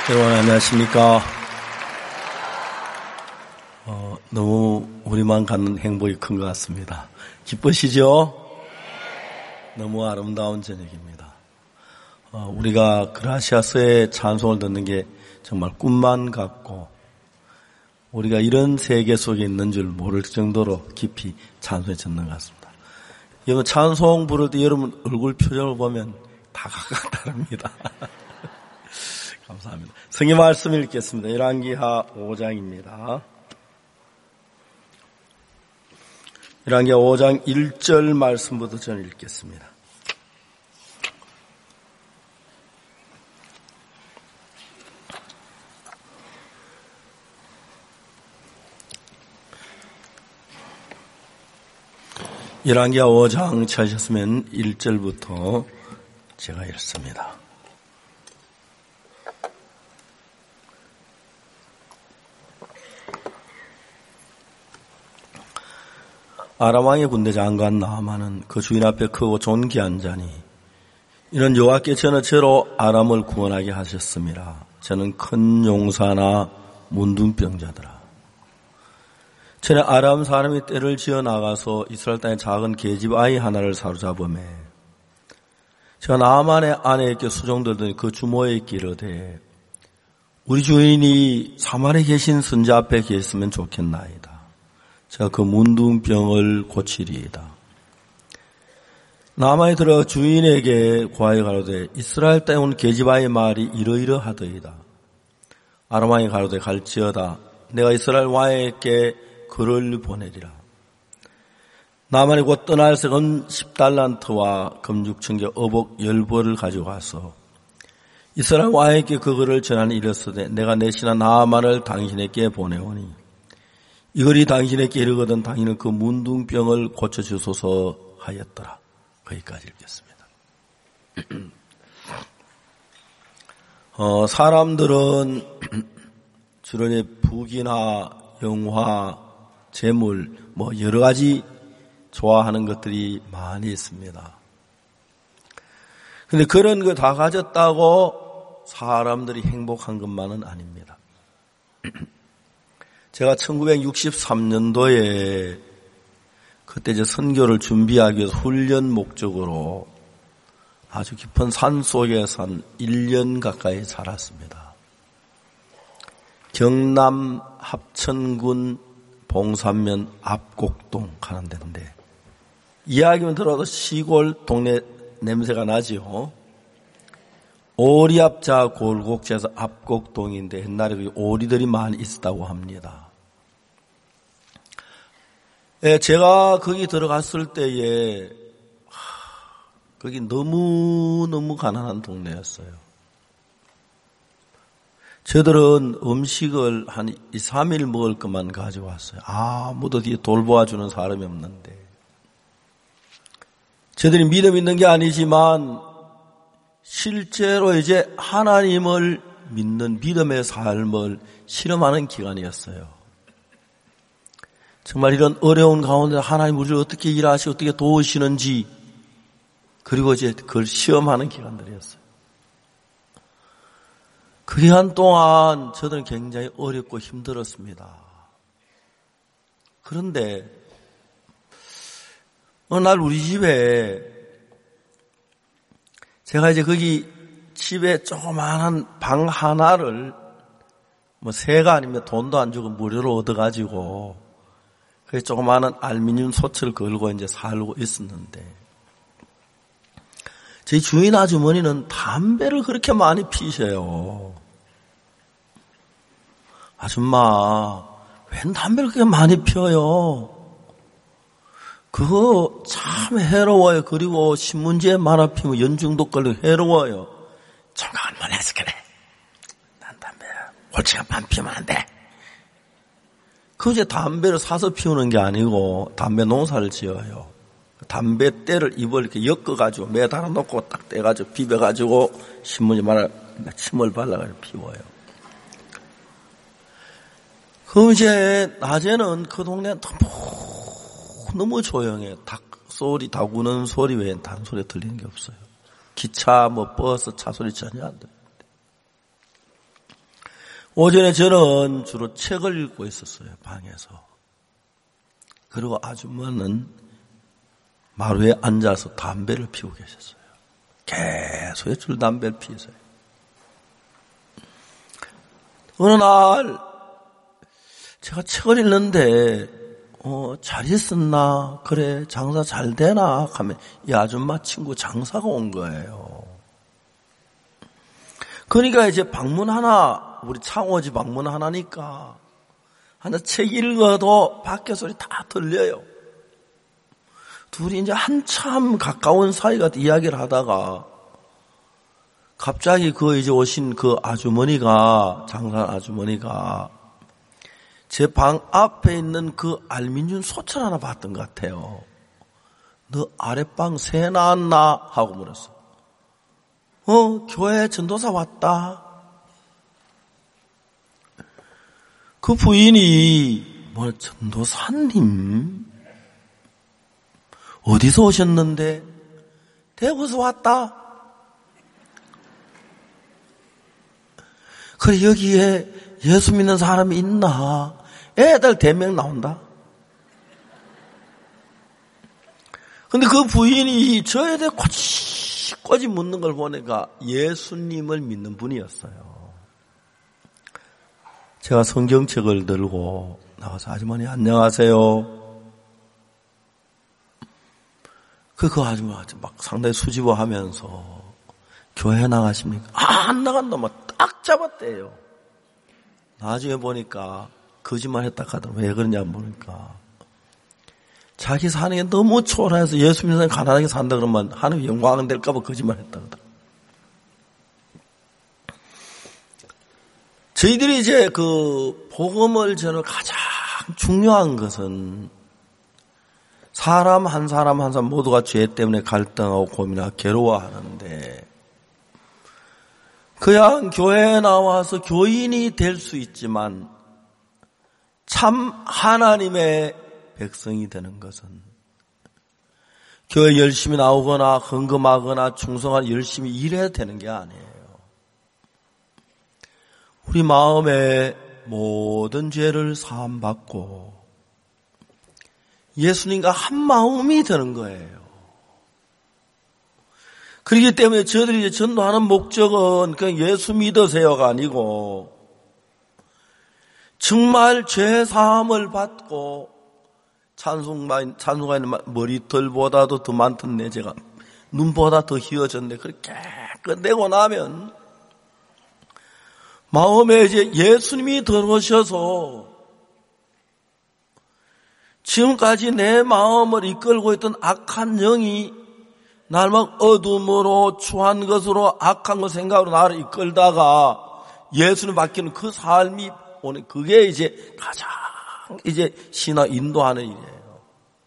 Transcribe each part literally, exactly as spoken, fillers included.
여러분 안녕하십니까. 어, 너무 우리만 갖는 행복이 큰 것 같습니다. 기쁘시죠? 너무 아름다운 저녁입니다. 어, 우리가 그라시아스의 찬송을 듣는 게 정말 꿈만 같고 우리가 이런 세계 속에 있는 줄 모를 정도로 깊이 찬송에 젖는 것 같습니다. 여러분 찬송 부를 때 여러분 얼굴 표정을 보면 다 각각 다릅니다. 감사합니다. 성경 말씀 읽겠습니다. 열왕기하 오 장입니다. 열왕기하 오 장 일 절 말씀부터 저는 읽겠습니다. 열왕기하 오 장 찾으셨으면 일 절부터 제가 읽습니다. 아람 왕의 군대 장관 나아만은 그 주인 앞에 크고 존귀한 자니 이는 여호와께 저는 저로 아람을 구원하게 하셨음이라. 저는 큰 용사나 문둥병자더라. 전에 아람 사람이 떼를 지어 나가서 이스라엘 땅의 작은 계집 아이 하나를 사로잡음에 제가 나아만의 아내에게 수종들더니 그 주모에게 이르되 우리 주인이 사마리아에 계신 선자 앞에 계셨으면 좋겠나이다. 제가 그 문둥병을 고치리이다. 나아만이 들어 주인에게 고하여 가로되 이스라엘 땅에 온 계집아의 말이 이러이러하더이다. 아람 왕이 가로되 갈지어다. 내가 이스라엘 왕에게 글을 보내리라. 나아만이 곧 떠날 새금 십 달란트와 금 육천 개 어복 열 벌을 가지고 가서 이스라엘 왕에게 그 글을 전하니 이르시되 내가 내 신하 나아만을 당신에게 보내오니 이 글이 당신에게 이르거든 당신은 그 문둥병을 고쳐주소서 하였더라. 거기까지 읽겠습니다. 어, 사람들은 주로 부귀나 영화, 재물, 뭐 여러 가지 좋아하는 것들이 많이 있습니다. 근데 그런 거 다 가졌다고 사람들이 행복한 것만은 아닙니다. 제가 천구백육십삼 년도에 그때 이제 선교를 준비하기 위해서 훈련 목적으로 아주 깊은 산 속에서 한 일 년 가까이 살았습니다. 경남 합천군 봉산면 압곡동 가는 데인데 이야기만 들어도 시골 동네 냄새가 나지요. 오리압자 골곡지에서 압곡동인데 옛날에 오리들이 많이 있었다고 합니다. 예, 제가 거기 들어갔을 때에 거기 너무너무 가난한 동네였어요. 저들은 음식을 한 이, 삼 일 먹을 것만 가져왔어요. 아무도 뒤에 돌보아주는 사람이 없는데 저들이 믿음 있는 게 아니지만 실제로 이제 하나님을 믿는 믿음의 삶을 실험하는 기간이었어요. 정말 이런 어려운 가운데 하나님 우리를 어떻게 일하시고 어떻게 도우시는지 그리고 이제 그걸 시험하는 기간들이었어요. 그 기간 동안 저는 굉장히 어렵고 힘들었습니다. 그런데 어느 날 우리 집에 제가 이제 거기 집에 조그마한 방 하나를 뭐 새가 아니면 돈도 안 주고 무료로 얻어가지고 그 조그마한 알루미늄 소철을 걸고 이제 살고 있었는데 저희 주인 아주머니는 담배를 그렇게 많이 피셔요. 아줌마, 웬 담배를 그렇게 많이 피워요? 그거 참 해로워요. 그리고 신문지에 말아 피우면 연중독 걸리고 해로워요. 저가 한번 해서 그래. 난 담배 골치가 반 피우면 안 돼. 그 이제 담배를 사서 피우는 게 아니고 담배 농사를 지어요. 담배 때를 입을 이렇게 엮어가지고 매달아 놓고 딱 떼가지고 비벼가지고 신문지 말아 침을 발라가지고 피워요. 그 이제 낮에는 그 동네는 너무, 너무 조용해. 닭 소리, 닭 우는 소리 외엔 다른 소리 들리는 게 없어요. 기차, 뭐 버스, 차 소리 전혀 안 들려요. 오전에 저는 주로 책을 읽고 있었어요, 방에서. 그리고 아주머니는 마루에 앉아서 담배를 피우고 계셨어요. 계속 줄 담배를 피우세요. 어느 날 제가 책을 읽는데 어, 잘 있었나? 그래, 장사 잘 되나? 하면 이 아줌마 친구 장사가 온 거예요. 그러니까 이제 방문 하나, 우리 창호지 방문 하나니까 하나 책 읽어도 밖에 소리 다 들려요. 둘이 이제 한참 가까운 사이가 이야기를 하다가 갑자기 그 이제 오신 그 아주머니가, 장사 아주머니가 제 방 앞에 있는 그 알미늄 소철 하나 봤던 것 같아요. 너 아랫방 새 나왔나? 하고 물었어. 어, 교회 전도사 왔다. 그 부인이 뭐 전도사님? 어디서 오셨는데? 대구에서 왔다. 그래, 여기에 예수 믿는 사람이 있나? 애들 대명 나온다. 근데 그 부인이 저에 대해 꼬치꼬치 묻는 걸 보니까 예수님을 믿는 분이었어요. 제가 성경책을 들고 나와서 아주머니 안녕하세요. 그, 그 아주머니 막 상당히 수줍어 하면서 교회 나가십니까? 아, 안 나간다. 막 딱 잡았대요. 나중에 보니까 거짓말 했다 하더라고요. 왜 그러냐 보니까 자기 사는 게 너무 초라해서 예수 믿는 사람이 가난하게 산다 그러면 하나님 영광 될까 봐 거짓말 했다 하더라고요. 저희들이 이제 그 복음을 저는 가장 중요한 것은 사람 한 사람 한 사람 모두가 죄 때문에 갈등하고 고민하고 괴로워하는데 그냥 교회에 나와서 교인이 될 수 있지만 참 하나님의 백성이 되는 것은 교회 열심히 나오거나 헌금하거나 충성하거나 열심히 일해야 되는 게 아니에요. 우리 마음에 모든 죄를 사함받고 예수님과 한 마음이 되는 거예요. 그렇기 때문에 저들이 이제 전도하는 목적은 그냥 예수 믿으세요가 아니고 정말 죄 사함을 받고 찬송가, 찬송가 있는 머리털보다도 더 많던 내 죄가 눈보다 더 희어졌는데 그렇게 끝내고 나면 마음에 이제 예수님이 들어오셔서 지금까지 내 마음을 이끌고 있던 악한 영이 날 막 어둠으로 추한 것으로 악한 것 생각으로 나를 이끌다가 예수님 바뀌는 그 삶이 오늘 그게 이제 가장 이제 신화 인도하는 일이에요.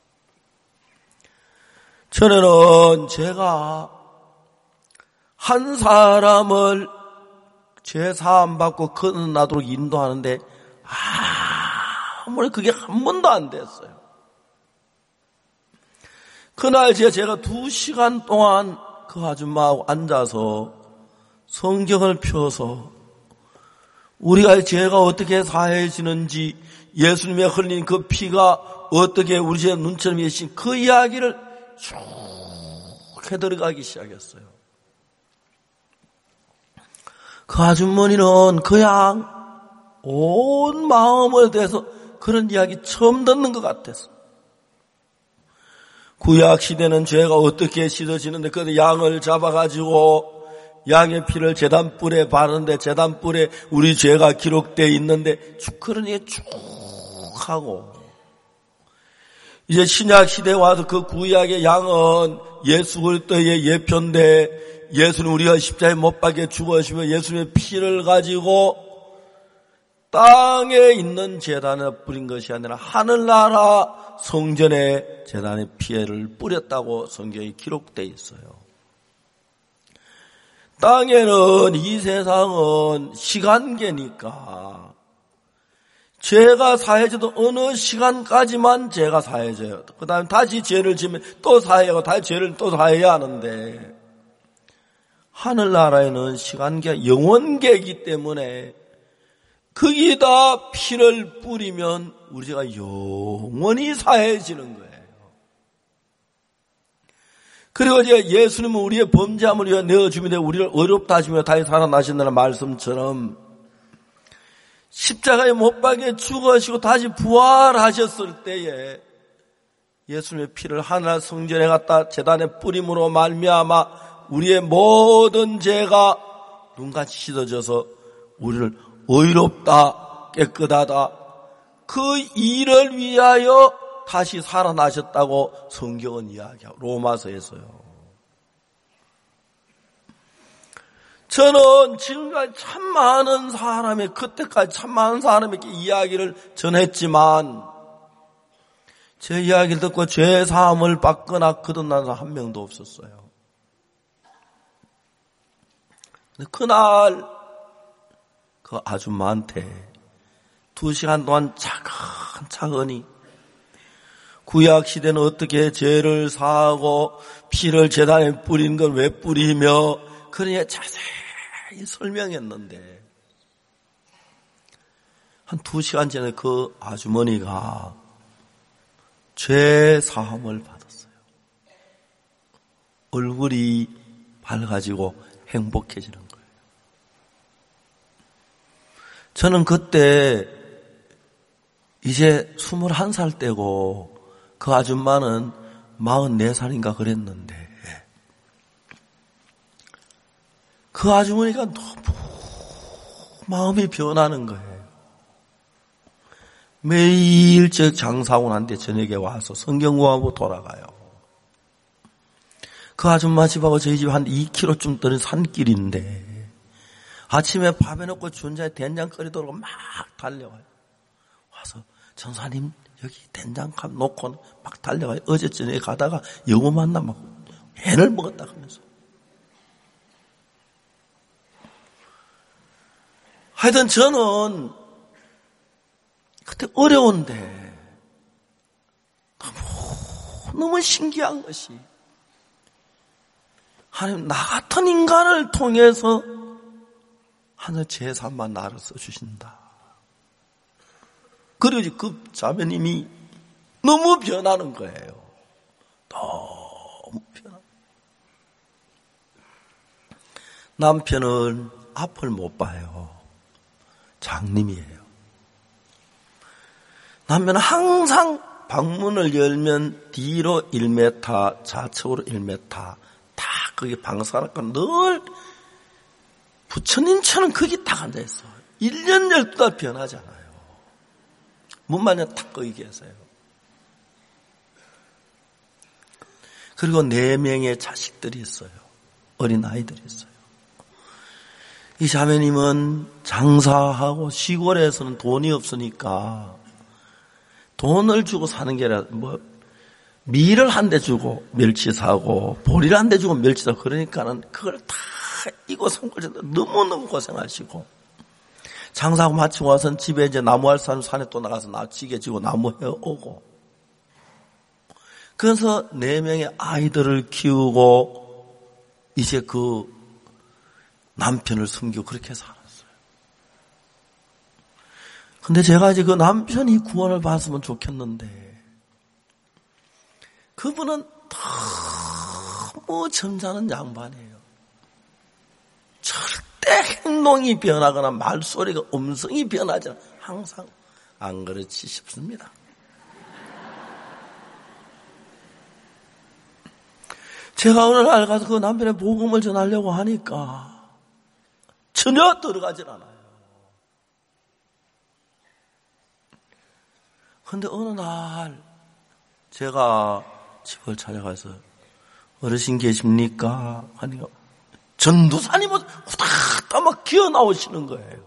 전에는 제가 한 사람을 죄 사함 받고 거듭나도록 인도하는데 아무리 그게 한 번도 안 됐어요. 그날 제가 두 시간 동안 그 아줌마하고 앉아서 성경을 펴서 우리가 죄가 어떻게 사해지는지 예수님의 흘린 그 피가 어떻게 우리 죄 눈처럼 예신 그 이야기를 쭉 해들어가기 시작했어요. 그 아주머니는 그냥 온 마음을 대해서 그런 이야기 처음 듣는 것 같았어요. 구약 시대는 죄가 어떻게 씻어지는데 그 양을 잡아가지고 양의 피를 제단불에 바르는데 제단불에 우리 죄가 기록되어 있는데 쭉 그런 게 쭉 하고 이제 신약 시대에 와서 그 구약의 양은 예수 그리스도의 예표인데 예수는 우리가 십자가에 못 박혀 죽으시며 예수님의 피를 가지고 땅에 있는 제단에 뿌린 것이 아니라 하늘나라 성전에 제단의 피해를 뿌렸다고 성경에 기록되어 있어요. 땅에는 이 세상은 시간계니까 죄가 사해져도 어느 시간까지만 죄가 사해져요. 그 다음에 다시 죄를 지으면 또 사해하고 다시 죄를 또 사해야 하는데 하늘나라에는 시간계 영원계이기 때문에 거기다 피를 뿌리면 우리가 영원히 사해지는 거예요. 그리고 이제 예수님은 우리의 범죄함을 위해 내어주며 우리를 어렵다 하시며 다시 살아나신다는 말씀처럼 십자가에 못 박혀 죽으시고 다시 부활하셨을 때에 예수님의 피를 하늘날 성전에 갖다 제단에 뿌림으로 말미암아 우리의 모든 죄가 눈같이 씻어져서 우리를 의롭다 깨끗하다 그 일을 위하여 다시 살아나셨다고 성경은 이야기하고 로마서에서요. 저는 지금까지 참 많은 사람의 그때까지 참 많은 사람에게 이야기를 전했지만 제 이야기를 듣고 죄 사함을 받거나 거듭난 사람 한 명도 없었어요. 근데 그날 그 아줌마한테 두 시간 동안 차근차근히 구약 시대는 어떻게 죄를 사하고 피를 제단에 뿌리는 걸 왜 뿌리며 그러니 자세히 설명했는데 한 두 시간 전에 그 아주머니가 죄 사함을 받았어요. 얼굴이 밝아지고 행복해지는 거예요. 저는 그때 이제 스물한 살 때고 그 아줌마는 마흔네 살인가 그랬는데 그 아주머니가 너무 마음이 변하는 거예요. 매일 저 장사하고 난 뒤에 저녁에 와서 성경 공부하고 돌아가요. 그 아줌마 집하고 저희 집 한 이 킬로미터쯤 떨어진 산길인데 아침에 밥 해놓고 준자에 된장 끓이도록 막 달려와요. 와서 전사님 여기 된장값 놓고 막 달려가요. 어제 저녁에 가다가 영어 만나면 해를 먹었다 하면서. 하여튼 저는 그때 어려운데 너무, 너무 신기한 것이 하나님 나 같은 인간을 통해서 하늘 제삼만 나를 써주신다. 그리고 그 자매님이 너무 변하는 거예요. 너무 변하는. 남편은 앞을 못 봐요. 장님이에요. 남편은 항상 방문을 열면 뒤로 일 미터, 좌측으로 일 미터 다 거기 방사라니까 늘 부처님처럼 거기 딱 앉아있어. 일 년 열두 달 변하잖아요. 문만 탁 거기 계세요. 그리고 네 명의 자식들이 있어요. 어린 아이들이 있어요. 이 자매님은 장사하고 시골에서는 돈이 없으니까 돈을 주고 사는 게 아니라 뭐 밀을 한 대 주고 멸치 사고 보리를 한 대 주고 멸치 사고 그러니까는 그걸 다 이고 산골에서 너무너무 고생하시고 장사하고 마치고 와서는 집에 이제 나무할 사람 산에 또 나가서 나 지게 지고 나무 해오고 그래서 네 명의 아이들을 키우고 이제 그 남편을 숨기고 그렇게 살았어요. 근데 제가 이제 그 남편이 구원을 받았으면 좋겠는데 그분은 너무 점잖은 양반이에요. 절대 행동이 변하거나 말소리가 음성이 변하지 않아. 항상 안 그렇지 싶습니다. 제가 어느 날 가서 그 남편의 복음을 전하려고 하니까 전혀 들어가질 않아요. 그런데 어느 날 제가 집을 찾아가서 어르신 계십니까? 하니까 전도사님 후닥닥 막 기어 나오시는 거예요.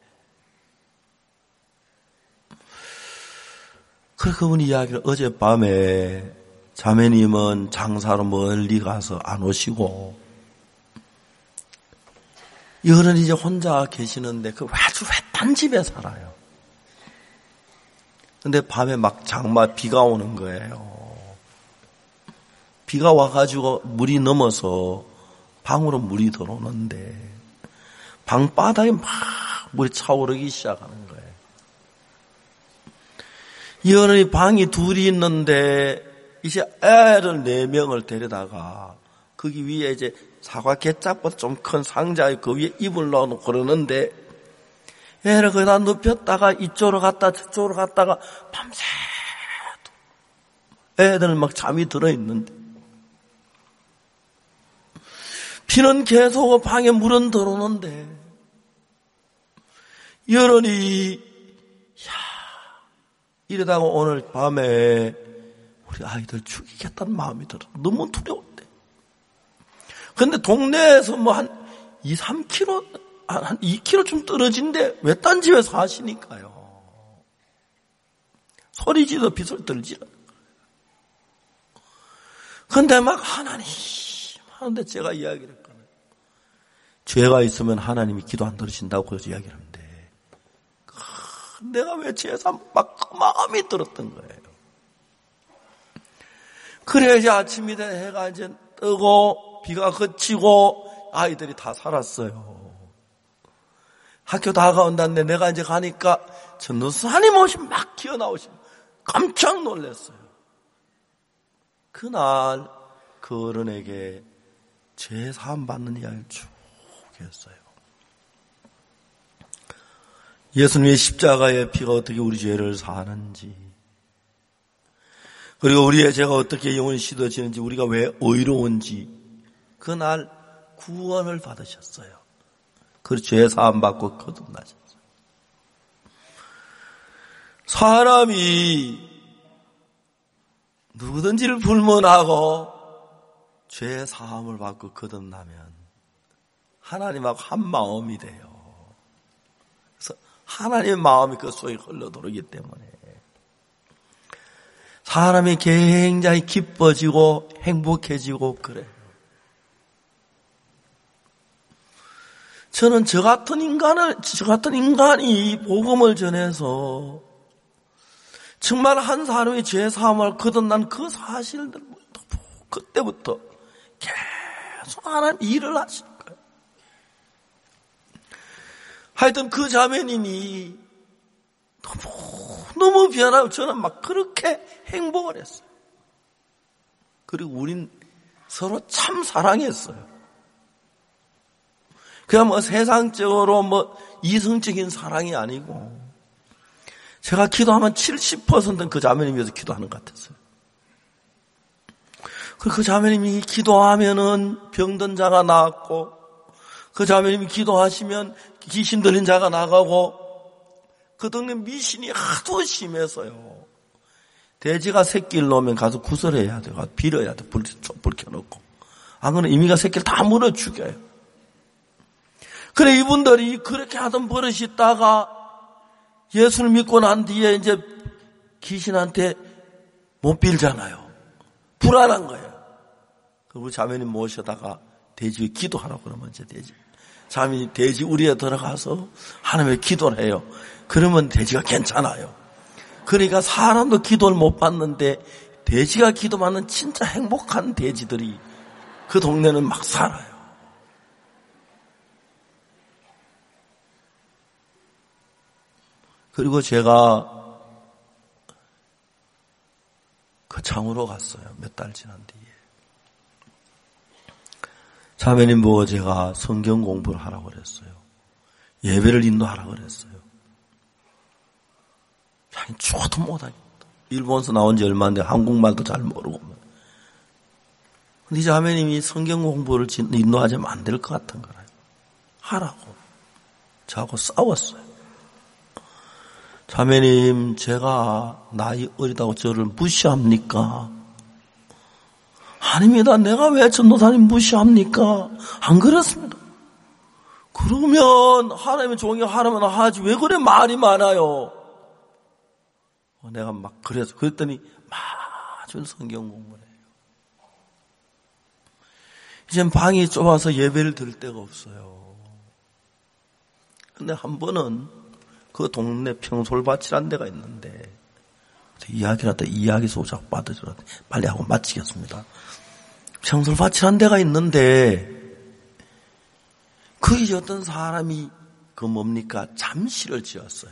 그래서 그분 이야기를 어젯밤에 자매님은 장사로 멀리 가서 안 오시고 여러분 이제 혼자 계시는데 그 아주 외딴 집에 살아요. 근데 밤에 막 장마 비가 오는 거예요. 비가 와가지고 물이 넘어서 방으로 물이 들어오는데 방바닥에 막 물이 차오르기 시작하는 거예요. 여론이 방이 둘이 있는데 이제 애를 네 명을 데려다가 거기 위에 이제 사과 개짝보다 좀 큰 상자에 그 위에 이불 넣어놓고 그러는데 애를 거기다 눕혔다가 이쪽으로 갔다 저쪽으로 갔다가 밤새도 애들 막 잠이 들어있는데 비는 계속 방에 물은 들어오는데 여론이 야 이러다가 오늘 밤에 우리 아이들 죽이겠다는 마음이 들어. 너무 두려웠대. 근데 동네에서 뭐 한 이, 삼 킬로미터, 한 이 킬로미터쯤 떨어진데 외딴 집에 사시니까요. 소리 지도 비소리 들지. 근데 막 하나님 하는데 제가 이야기를 했거든요. 죄가 있으면 하나님이 기도 안 들으신다고 그래서 이야기를 하는데 내가 왜 죄사 막 마음이 들었던 거예요. 그래야 이제 아침이 돼 해가 이제 뜨고 비가 그치고 아이들이 다 살았어요. 학교 다가온다는데 내가 이제 가니까 전도사님 오시면 막 기어나오시면 깜짝 놀랐어요. 그날 그 어른에게 죄 사함 받는 이야기를 쭉 했어요. 예수님의 십자가의 피가 어떻게 우리 죄를 사하는지, 그리고 우리의 죄가 어떻게 영원히 씻어지는지, 우리가 왜 의로운지, 그날 구원을 받으셨어요. 그 죄 사함 받고 거듭나셨어요. 사람이 누구든지를 불문하고 죄 사함을 받고 거듭나면 하나님하고 한 마음이 돼요. 그래서 하나님의 마음이 그 속에 흘러들어오기 때문에 사람이 굉장히 기뻐지고 행복해지고 그래요. 저는 저 같은 인간을, 저 같은 인간이 복음을 전해서 정말 한 사람이 죄 사함을 거듭난 그 사실들, 그때부터 계속 하나님 일을 하신 거예요. 하여튼 그 자매님이 너무, 너무 변하고 저는 막 그렇게 행복을 했어요. 그리고 우린 서로 참 사랑했어요. 그냥 뭐 세상적으로 뭐 이성적인 사랑이 아니고 제가 기도하면 칠십 퍼센트는 그 자매님이 위해서 기도하는 것 같았어요. 그리고 그 자매님이 기도하면은 병든 자가 나았고 그 자매님이 기도하시면 귀신 들린 자가 나가고 그 동네 미신이 하도 심해서요. 돼지가 새끼를 놓으면 가서 구설해야 돼요. 가서 빌어야 돼. 불, 불 켜놓고. 안 그러면 이미가 새끼를 다 물어 죽여요. 그래 이분들이 그렇게 하던 버릇이 있다가 예수를 믿고 난 뒤에 이제 귀신한테 못 빌잖아요. 불안한 거예요. 우리 자매님 모셔다가 돼지에 기도하라고 그러면 이제 돼지. 자매님 돼지 우리에 들어가서 하나님의 기도를 해요. 그러면 돼지가 괜찮아요. 그러니까 사람도 기도를 못 받는데 돼지가 기도받는 진짜 행복한 돼지들이 그 동네는 막 살아요. 그리고 제가 그 장으로 갔어요. 몇 달 지난 뒤에. 자매님 보고 제가 성경 공부를 하라고 그랬어요. 예배를 인도하라고 그랬어요. 자기 죽어도 못하겠다. 일본에서 나온 지 얼마 안 돼 한국말도 잘 모르고. 근데 이 자매님이 성경 공부를 인도하자면 안 될 것 같은 거예요. 하라고. 저하고 싸웠어요. 자매님, 제가 나이 어리다고 저를 무시합니까? 아닙니다. 내가 왜 전도사님 무시합니까? 안 그렇습니다. 그러면 하나님의 종이 하라면 하지 왜 그래 말이 많아요? 내가 막 그래서 그랬더니 마주 성경 공부를 해요. 이젠 방이 좁아서 예배를 드릴 데가 없어요. 근데 한 번은 그 동네 평솔밭이라는 데가 있는데 이야기를 하다 이야기 소작 받으셔 빨리 하고 마치겠습니다. 평솔밭이라는 데가 있는데 거기 어떤 사람이 그 뭡니까? 잠실을 지었어요.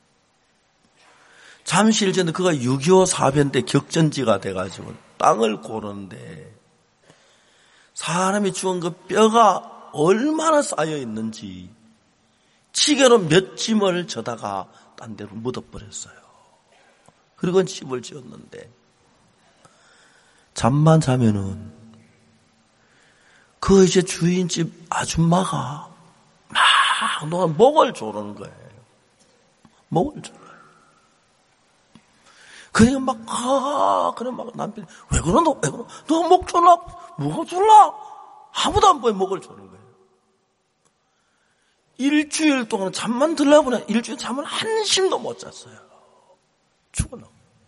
잠실 지었는데 그가 육이오 사변 때 격전지가 돼가지고 땅을 고르는데 사람이 죽은 그 뼈가 얼마나 쌓여 있는지 지게로 몇 짐을 져다가 딴 데로 묻어버렸어요. 그리고 집을 지었는데 잠만 자면은 그 이제 주인집 아줌마가 막 너가 목을 조르는 거예요. 목을 조르요. 그러니까 막, 아, 그래, 막 남편이, 왜 그러, 너, 왜 그러, 너 목 졸라? 뭐가 졸라? 아무도 안 보여, 목을 조르는 거예요. 일주일 동안 잠만 들려보내, 일주일 잠을 한심도 못 잤어요. 죽어나.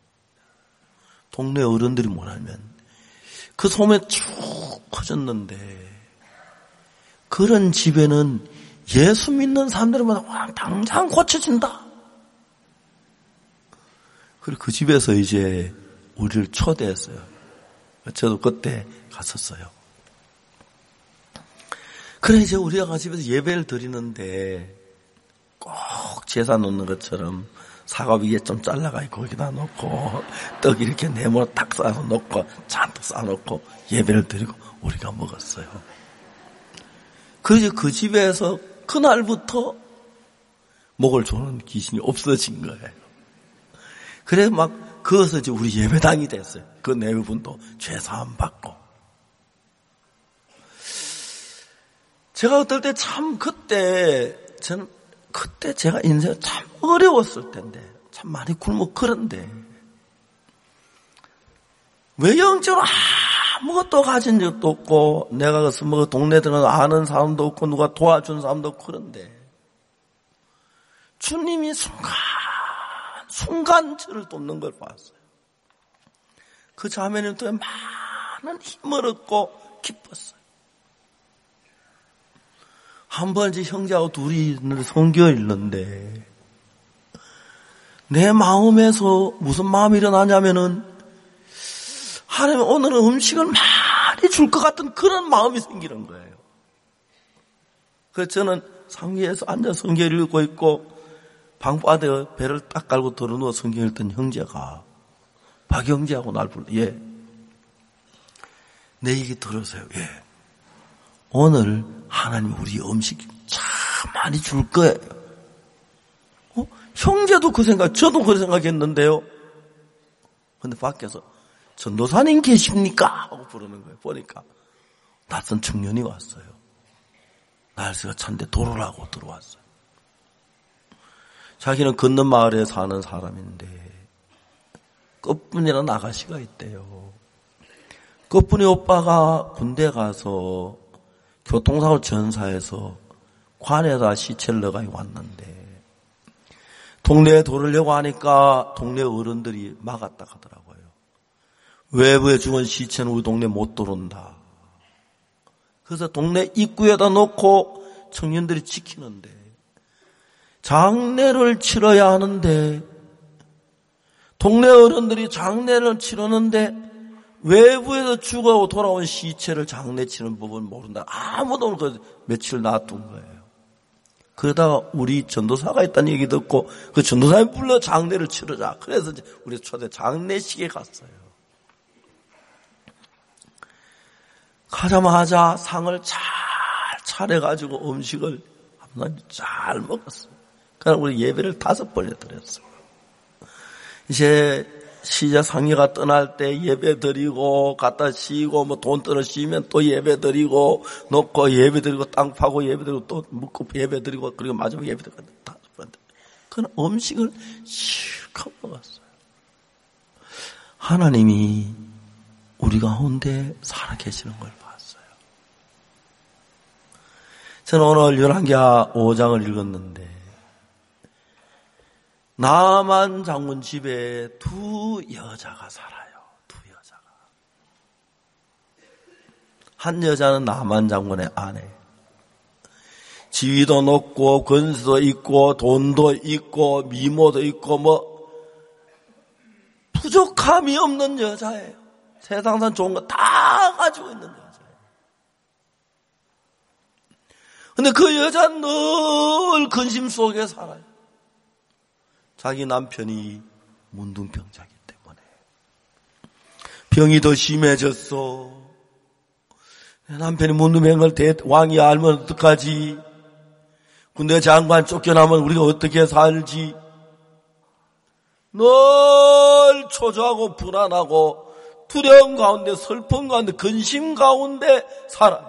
동네 어른들이 뭐라면, 그 소문이 쭉 퍼졌는데, 그런 집에는 예수 믿는 사람들마다 와, 당장 고쳐진다. 그리고 그 집에서 이제 우리를 초대했어요. 저도 그때 갔었어요. 그래 이제 우리가 집에서 예배를 드리는데 꼭 제사 놓는 것처럼 사과 위에 좀 잘라가 있고 거기다 놓고 떡 이렇게 네모로 딱 싸서 놓고 잔뜩 싸놓고 예배를 드리고 우리가 먹었어요. 그래서 그 집에서 그날부터 목을 조르는 귀신이 없어진 거예요. 그래 막 그것을 이제 우리 예배당이 됐어요. 그 네 분도 죄사함 받고. 제가 어떨 때 참 그때 저는 그때 제가 인생 참 어려웠을 텐데 참 많이 굶어 그런데 왜 영적으로 아무것도 가진 적도 없고 내가 그래서 뭐 동네 들어가서 아는 사람도 없고 누가 도와준 사람도 없고 그런데 주님이 순간 순간 저를 돕는 걸 봤어요. 그 자매는 또 많은 힘을 얻고 기뻤어요. 한 번 이제 형제하고 둘이 성경 읽는데 내 마음에서 무슨 마음이 일어나냐면은 하나님 오늘은 음식을 많이 줄 것 같은 그런 마음이 생기는 거예요. 그래서 저는 상위에서 앉아 성경 읽고 있고 방바닥에 배를 딱 깔고 들어누워 성경 읽던 형제가 박영재하고 날 불러. 예. 내 얘기 들으세요. 예. 오늘 하나님 우리 음식 참 많이 줄 거예요. 어? 형제도 그 생각, 저도 그 생각했는데요. 근데 밖에서 전도사님 계십니까? 하고 부르는 거예요. 보니까 낯선 청년이 왔어요. 날씨가 찬데 도로를 하고 들어왔어요. 자기는 건너 마을에 사는 사람인데 끝분이라는 아가씨가 있대요. 끝분이 오빠가 군대 가서 교통사고 전사해서 관에다 시체를 넣어가 왔는데 동네에 돌으려고 하니까 동네 어른들이 막았다 하더라고요. 외부에 죽은 시체는 우리 동네 못 들어온다. 그래서 동네 입구에다 놓고 청년들이 지키는데 장례를 치러야 하는데 동네 어른들이 장례를 치르는데 외부에서 죽어 돌아온 시체를 장례 치는 법은 모른다. 아무도 그 며칠 놔둔 거예요. 그러다가 우리 전도사가 있다는 얘기 듣고 그 전도사님 불러 장례를 치르자. 그래서 이제 우리 초대 장례식에 갔어요. 가자마자 상을 잘 차려가지고 음식을 잘 먹었어요. 그래서 우리 예배를 다섯 번에 드렸어요. 이제 시자 상녀가 떠날 때 예배 드리고 갖다 씌고 뭐 돈 떨어 씌면 또 예배 드리고 놓고 예배 드리고 땅 파고 예배 드리고 또 묻고 예배 드리고 그리고 마지막에 예배 드리고 다섯 번. 그런 음식을 실컷 먹었어요. 하나님이 우리 가운데 살아계시는 걸 봤어요. 저는 오늘 열왕기하 오 장을 읽었는데 나만 장군 집에 두 여자가 살아요. 두 여자가. 한 여자는 나만 장군의 아내. 지위도 높고 권수도 있고 돈도 있고 미모도 있고 뭐 부족함이 없는 여자예요. 세상산 좋은 거 다 가지고 있는 여자예요. 근데 그 여자는 늘 근심 속에 살아요. 자기 남편이 문둥병자이기 때문에. 병이 더 심해졌어. 남편이 문둥병을 왕이 알면 어떡하지? 군대 장관 쫓겨나면 우리가 어떻게 살지? 늘 초조하고 불안하고 두려움 가운데, 슬픔 가운데, 근심 가운데 살아요.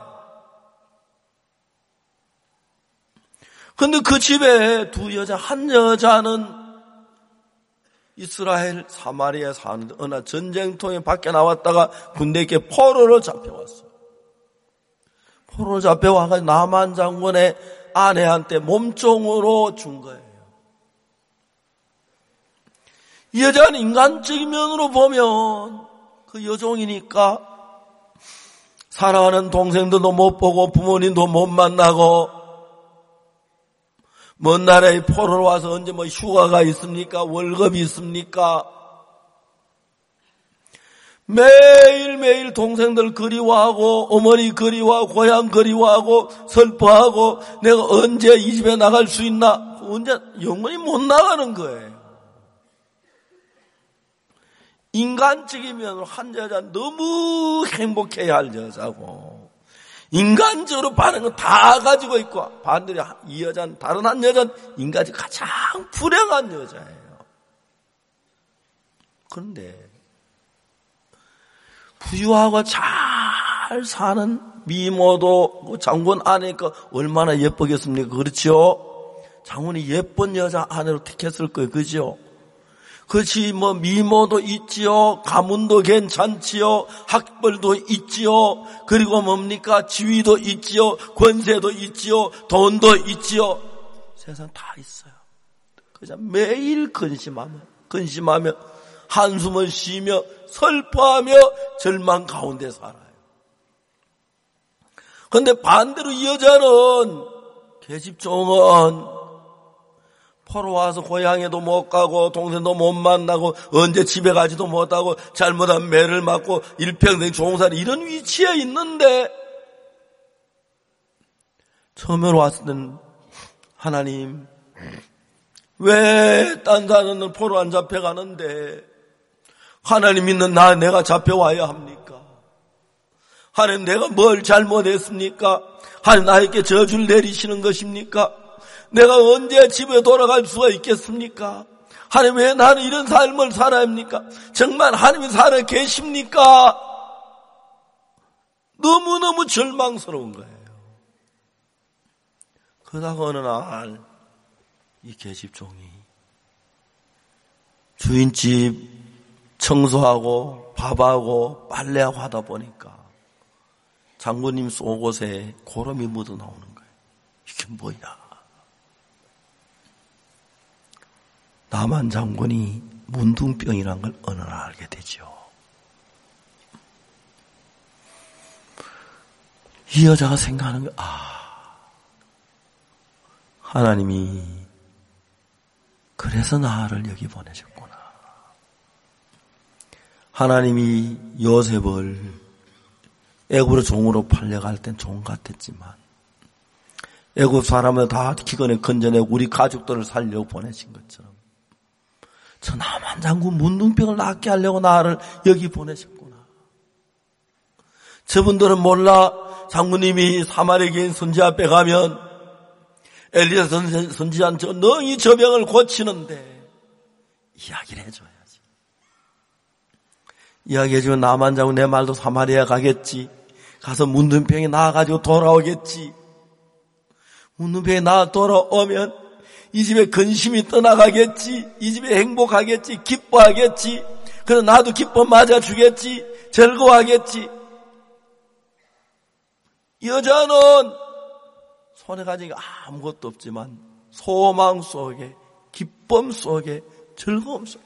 그런데 그 집에 두 여자, 한 여자는 이스라엘 사마리아에 사는데 어느 날 전쟁통에 밖에 나왔다가 군대에게 포로로 잡혀왔어요. 포로로 잡혀와가지고 나만 장군의 아내한테 몸종으로 준 거예요. 이 여자는 인간적인 면으로 보면 그 여종이니까 사랑하는 동생들도 못 보고 부모님도 못 만나고 먼 나라에 포로로 와서 언제 뭐 휴가가 있습니까? 월급이 있습니까? 매일매일 동생들 그리워하고 어머니 그리워하고 고향 그리워하고 슬퍼하고 내가 언제 이 집에 나갈 수 있나? 언제 영원히 못 나가는 거예요. 인간적인 면으로 한 여자 너무 행복해야 할 여자고 인간적으로 반응은 다 가지고 있고 반대로 이 여자는 다른 한 여자는 인간적으로 가장 불행한 여자예요. 그런데 부유하고 잘 사는 미모도 장군 아내니까 얼마나 예쁘겠습니까? 그렇죠? 장군이 예쁜 여자 아내로 택했을 거예요. 그죠? 그렇지, 뭐, 미모도 있지요. 가문도 괜찮지요. 학벌도 있지요. 그리고 뭡니까? 지위도 있지요. 권세도 있지요. 돈도 있지요. 세상 다 있어요. 그냥 매일 근심하며, 근심하며, 한숨을 쉬며, 슬퍼하며, 절망 가운데 살아요. 그런데 반대로 이 여자는, 계집종은, 포로 와서 고향에도 못 가고 동생도 못 만나고 언제 집에 가지도 못하고 잘못하면 매를 맞고 일평생 종살이 이런 위치에 있는데 처음으로 왔을 때는 하나님 왜 딴 사람은 포로 안 잡혀가는데 하나님 믿는 나 내가 잡혀와야 합니까? 하나님 내가 뭘 잘못했습니까? 하나님 나에게 저주를 내리시는 것입니까? 내가 언제 집에 돌아갈 수가 있겠습니까? 하나님 왜 나는 이런 삶을 살아야 합니까? 정말 하나님이 살아 계십니까? 너무너무 절망스러운 거예요. 그러다가 어느 날 이 계집종이 주인집 청소하고 밥하고 빨래하고 하다 보니까 장군님 속옷에 고름이 묻어 나오는 거예요. 이게 뭐야? 나만 장군이 문둥병이란 걸 어느 날 알게 되죠. 이 여자가 생각하는 거, 아, 하나님이 그래서 나를 여기 보내셨구나. 하나님이 요셉을 애굽으로 종으로 팔려갈 땐 종 같았지만 애굽 사람을 다 기근에 건져내 우리 가족들을 살려고 보내신 것처럼 저 나만 장군 문둥병을 낫게 하려고 나를 여기 보내셨구나. 저분들은 몰라. 장군님이 사마리아인 선지 앞에 가면 엘리야 선지자는 저 능히 저 병을 고치는데 이야기를 해줘야지. 이야기해주면 나만 장군 내 말도 사마리아 가겠지. 가서 문둥병이 나아가지고 돌아오겠지. 문둥병이 나아 돌아오면 이 집에 근심이 떠나가겠지. 이 집에 행복하겠지. 기뻐하겠지. 그래서 나도 기뻐 맞아주겠지. 즐거워하겠지. 여자는 손에 가진 게 아무것도 없지만 소망 속에, 기쁨 속에, 즐거움 속에.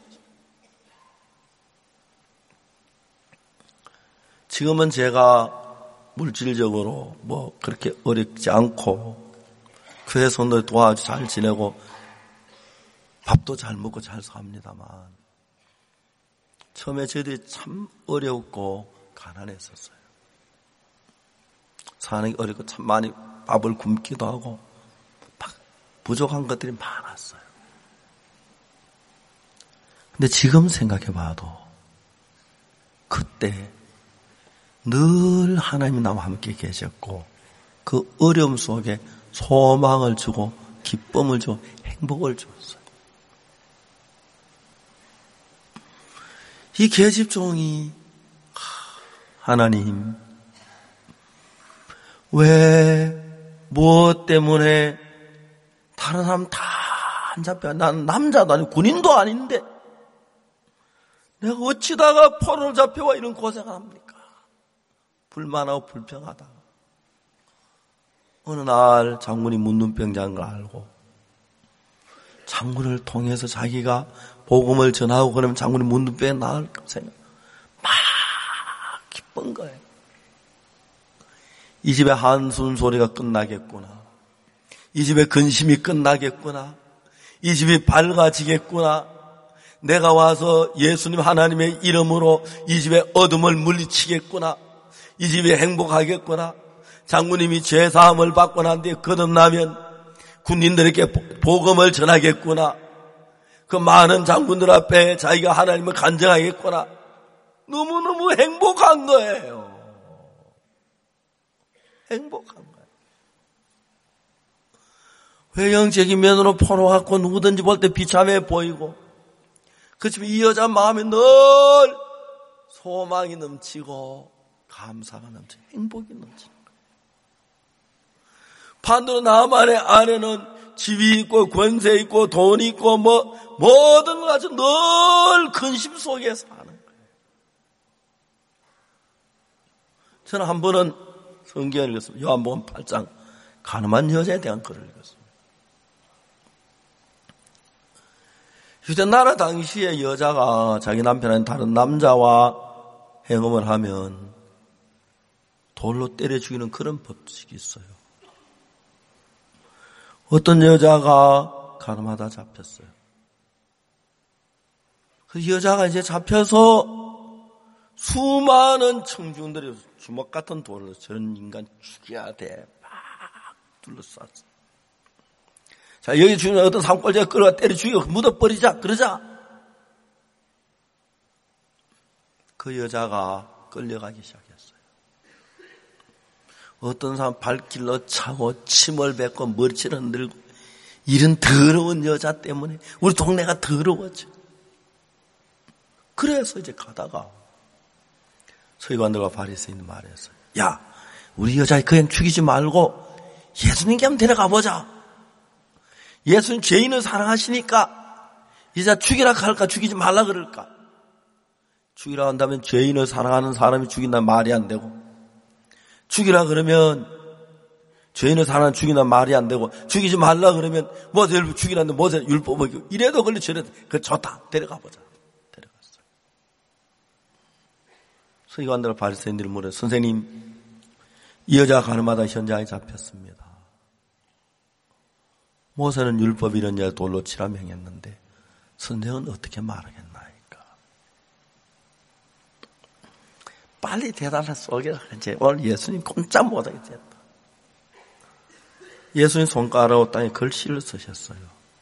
지금은 제가 물질적으로 뭐 그렇게 어렵지 않고 교회 손들 도와주 잘 지내고 밥도 잘 먹고 잘 삽니다만 처음에 저희들이 참 어렵고 가난했었어요. 사는 게 어렵고 참 많이 밥을 굶기도 하고 막 부족한 것들이 많았어요. 근데 지금 생각해 봐도 그때 늘 하나님이 나와 함께 계셨고 그 어려움 속에 소망을 주고 기쁨을 주고 행복을 주었어요. 이 계집종이 하나님 왜 무엇 때문에 다른 사람 다 안 잡혀? 난 남자도 아니고 군인도 아닌데 내가 어찌다가 포로로 잡혀와 이런 고생을 합니까? 불만하고 불평하다가 어느 날 장군이 문둥병자인 걸 알고 장군을 통해서 자기가 복음을 전하고 그러면 장군이 문둥병이 나을 생각 막 기쁜 거예요. 이 집에 한숨 소리가 끝나겠구나. 이 집에 근심이 끝나겠구나. 이 집이 밝아지겠구나. 내가 와서 예수님 하나님의 이름으로 이 집에 어둠을 물리치겠구나. 이 집이 행복하겠구나. 장군님이 죄사함을 받고 난 뒤에 거듭나면 군인들에게 복음을 전하겠구나. 그 많은 장군들 앞에 자기가 하나님을 간증하겠구나. 너무너무 행복한 거예요. 행복한 거예요. 외형적인 면으로 포로갖고 누구든지 볼 때 비참해 보이고 그렇지만 이 여자 마음에 늘 소망이 넘치고 감사가 넘치고 행복이 넘치는 거예요. 반대로 나만의 아내는 집이 있고 권세 있고 돈이 있고 뭐 모든 것 가지고 늘 근심 속에 사는 거예요. 저는 한 번은 성경을 읽었습니다. 요한복음 팔 장 가늠한 여자에 대한 글을 읽었습니다. 휴대나라 당시에 여자가 자기 남편은 다른 남자와 행음을 하면 돌로 때려 죽이는 그런 법칙이 있어요. 어떤 여자가 가늠하다 잡혔어요. 그 여자가 이제 잡혀서 수많은 청중들이 주먹 같은 돌로 저런 인간 죽여야 돼. 막 둘러쌌어. 자, 여기 죽이는 어떤 산골짜기가 끌어가 때려 죽이고 묻어버리자. 그러자. 그 여자가 끌려가기 시작했어요. 어떤 사람 발길로 차고 침을 뱉고 머리채를 흔들고 이런 더러운 여자 때문에 우리 동네가 더러워져. 그래서 이제 가다가 서기관들과 바리새인이 말했어요. 야, 우리 여자 그냥 죽이지 말고 예수님께 한번 데려가 보자. 예수님 죄인을 사랑하시니까 이 여자 죽이라 할까 죽이지 말라 그럴까? 죽이라 한다면 죄인을 사랑하는 사람이 죽인다면 말이 안 되고 죽이라 그러면 죄인을 사랑하는 죽이나 말이 안 되고 죽이지 말라 그러면 모세 죽이라는데 모세 율법 어기고 이래도 걸리 저래도 그 좋다 데려가 보자. 데려갔어요. 서기관들 바리새인들이 물어요. 선생님 이 여자가 가늠하다 현장에 잡혔습니다. 모세는 율법 이런 여자 돌로 치라 명했는데 선생은 어떻게 말하겠나이까? 빨리 대답을 쏘기라 그랬지. 오늘 예수님 꼼짝 못하겠지. 예수님 손가락으로 땅에 글씨를 쓰셨어요.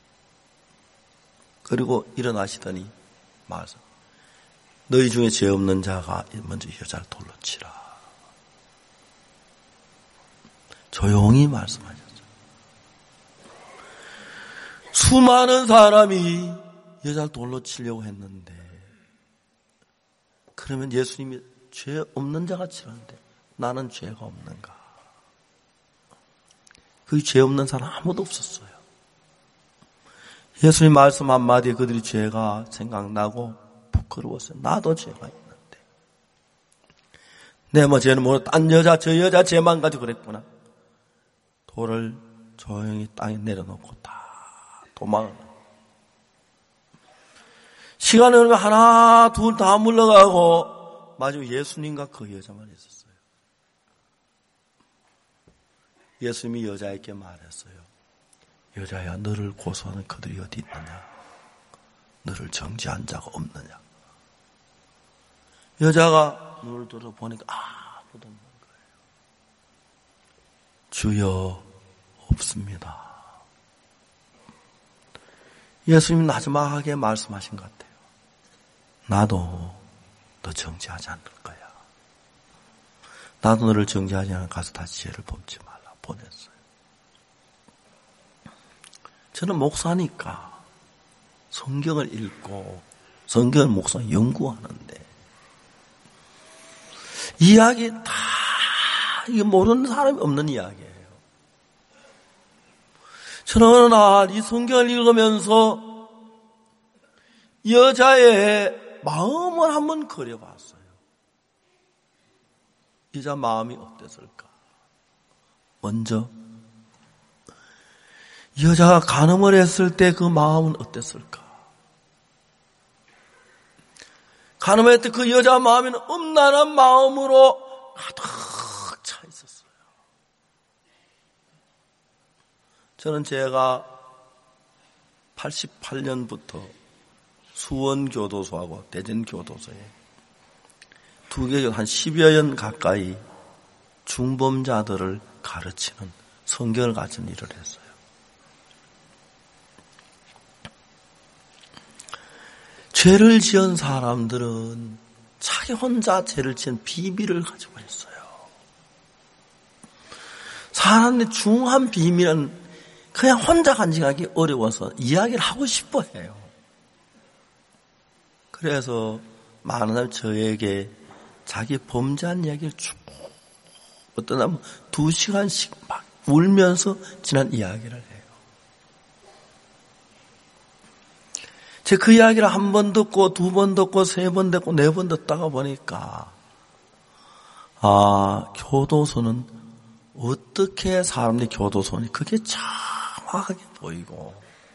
그리고 일어나시더니 말씀. 너희 중에 죄 없는 자가 먼저 여자를 돌로 치라. 조용히 말씀하셨어요. 수많은 사람이 여자를 돌로 치려고 했는데 그러면 예수님이 죄 없는 자가 치라는데 나는 죄가 없는가? 그 죄 없는 사람 아무도 없었어요. 예수님 말씀 한마디에 그들이 죄가 생각나고 부끄러웠어요. 나도 죄가 있는데 내 뭐 죄는 모르고 딴 여자 저 여자 죄만 가지고 그랬구나. 돌을 조용히 땅에 내려놓고 다 도망을. 시간이 흐르면 하나 둘 다 물러가고 마지막 예수님과 그 여자만 있었어요. 예수님이 여자에게 말했어요. 여자야, 너를 고소하는 그들이 어디 있느냐? 너를 정죄한 자가 없느냐? 여자가 눈을 들어 보니까 아무도 없는 거예요. 주여 없습니다. 예수님 마지막에 말씀하신 것 같아요. 나도 너 정죄하지 않을 거야. 나도 너를 정죄하지 않아 가서 다시 죄를 범치 말라 보냈어요. 저는 목사니까 성경을 읽고 성경을 목사 연구하는데 이야기 다 이게 모르는 사람이 없는 이야기예요. 저는 어느 날 이 성경을 읽으면서 여자의 마음을 한번 그려봤어요. 여자 마음이 어땠을까? 먼저 여자가 간음을 했을 때 그 마음은 어땠을까? 간음할 때 그 여자 마음에는 음란한 마음으로 가득 차 있었어요. 저는 제가 팔십팔 년부터 수원교도소하고 대전교도소에 두 개, 한 십여 년 가까이 중범자들을 가르치는 성경을 가진 일을 했어요. 죄를 지은 사람들은 자기 혼자 죄를 지은 비밀을 가지고 있어요. 사람의 중한 비밀은 그냥 혼자 간직하기 어려워서 이야기를 하고 싶어 해요. 그래서 많은 사람이 저에게 자기 범죄한 이야기를 쭉 어떤 사람은 두 시간씩 막 울면서 지난 이야기를 해요. 제가 그 이야기를 한 번 듣고 두 번 듣고 세 번 듣고 네 번 듣다가 보니까 아 교도소는 어떻게 사람들이 교도소니 그게 정확하게 보이고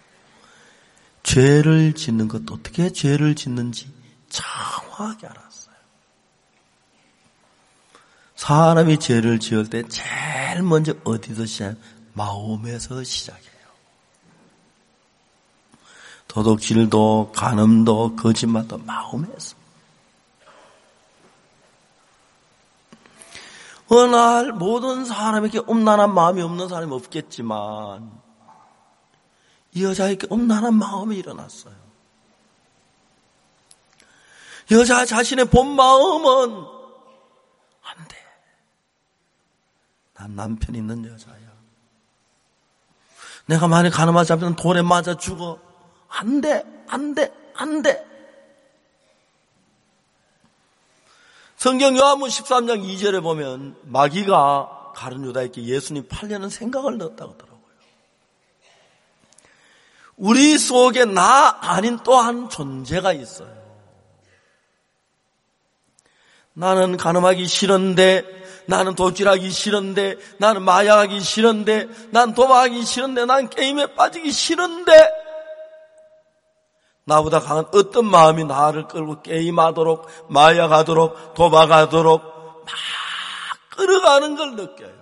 죄를 짓는 것도 어떻게 죄를 짓는지 정확하게 알았어요. 사람이 죄를 지을 때 제일 먼저 어디서 시작? 마음에서 시작해요. 도둑질도 간음도 거짓말도 마음에서. 어느 날 모든 사람에게 음란한 마음이 없는 사람이 없겠지만 이 여자에게 음란한 마음이 일어났어요. 여자 자신의 본 마음은 안 돼. 난 남편 있는 여자야. 내가 만약 간음하지 잡히면 돌에 맞아 죽어. 안 돼, 안 돼, 안 돼. 성경 요한복음 십삼 장 이 절에 보면 마귀가 가룟 유다에게 예수님 팔려는 생각을 넣었다고 하더라고요. 우리 속에 나 아닌 또 한 존재가 있어요. 나는 간음하기 싫은데, 나는 도둑질하기 싫은데, 나는 마약하기 싫은데, 난 도박하기 싫은데, 난 게임에 빠지기 싫은데 나보다 강한 어떤 마음이 나를 끌고 게임하도록, 마약하도록, 도박하도록 막 끌어가는 걸 느껴요.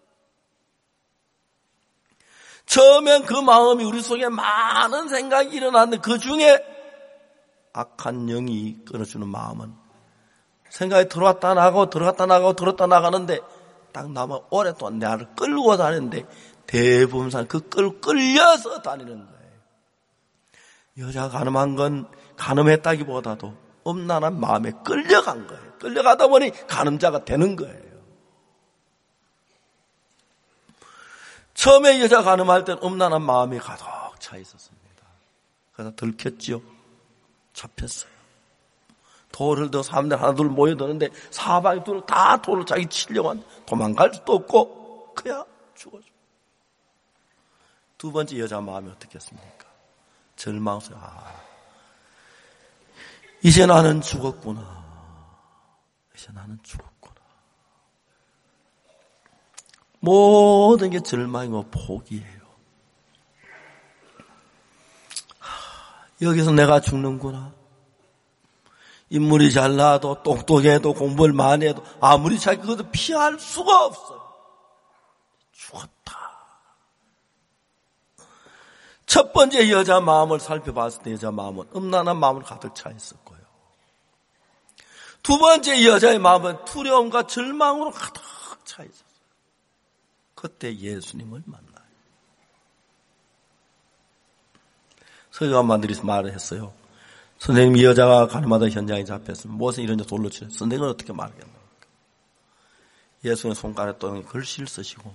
처음엔 그 마음이 우리 속에 많은 생각이 일어났는데 그 중에 악한 영이 끌어주는 마음은 생각이 들어왔다 나가고 들어갔다 나가고 들어왔다 나가는데 딱 나만 오랫동안 나를 끌고 다니는데 대부분 사람 그 끌, 끌려서 다니는 거예요. 여자가 간음한 건 간음했다기보다도 음란한 마음에 끌려간 거예요. 끌려가다 보니 간음자가 되는 거예요. 처음에 여자가 간음할 때는 음란한 마음이 가득 차 있었습니다. 그래서 들켰지요. 잡혔어요. 돌을 더 사람들 하나 둘 모여드는데 사방이 둘 다 돌을 자기 치려고 하는데 도망갈 수도 없고 그야 죽어줘. 두 번째 여자 마음이 어떻겠습니까? 절망스러. 아, 이제 나는 죽었구나. 이제 나는 죽었구나. 모든 게 절망이고 포기예요. 하, 여기서 내가 죽는구나. 인물이 잘나도 똑똑해도 공부를 많이 해도 아무리 자기 그것도 피할 수가 없어요. 죽었다. 첫 번째 여자 마음을 살펴봤을 때 여자 마음은 음란한 마음을 가득 차 있었고요. 두 번째 여자의 마음은 두려움과 절망으로 가득 차 있었어요. 그때 예수님을 만나요. 서기관만들이 말을 했어요. 선생님, 이 여자가 가늠하다 현장에 잡혔으면 무엇은 이런 데 돌로 치는 선생님은 어떻게 말하겠노? 예수님 손가락에 또 글씨를 쓰시고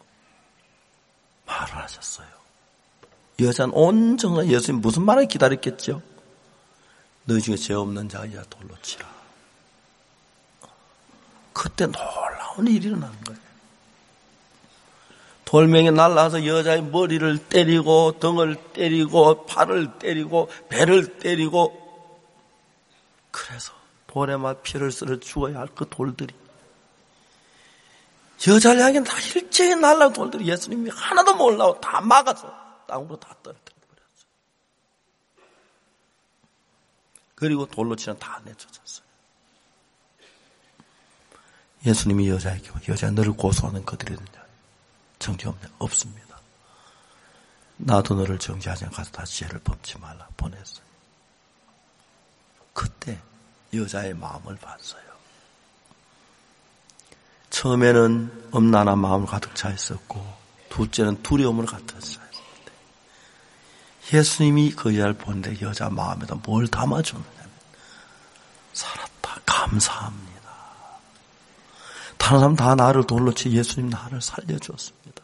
말을 하셨어요. 이 여자는 온정말 예수님 무슨 말을 기다렸겠죠? 너희 중에 죄 없는 자가 이 여자 돌로 치라. 그때 놀라운 일이 일어나는 거예요. 돌멩이 날라와서 여자의 머리를 때리고 등을 때리고 팔을 때리고 배를 때리고, 그래서 돌에 막 피를 쓸어 죽어야 할 그 돌들이 여자를 향해 다 일제히 날라온 돌들이 예수님이 하나도 못 올라오고 다 막아서 땅으로 다 떨어뜨려 버렸어요. 그리고 돌로 치는 다 내쫓았어요. 예수님이 여자에게 여자 너를 고소하는 그들이 있느냐? 정죄 없냐? 없습니다. 나도 너를 정죄하지 않고 가서 다시 죄를 범치 말라 보냈어요. 그때 여자의 마음을 봤어요. 처음에는 엄난한 마음을 가득 차 있었고, 둘째는 두려움을 가득 차 있었는데, 예수님이 그 여자를 보는데 여자 마음에다 뭘 담아주느냐면, 살았다, 감사합니다. 다른 사람 다 나를 돌로 치 예수님 나를 살려주었습니다.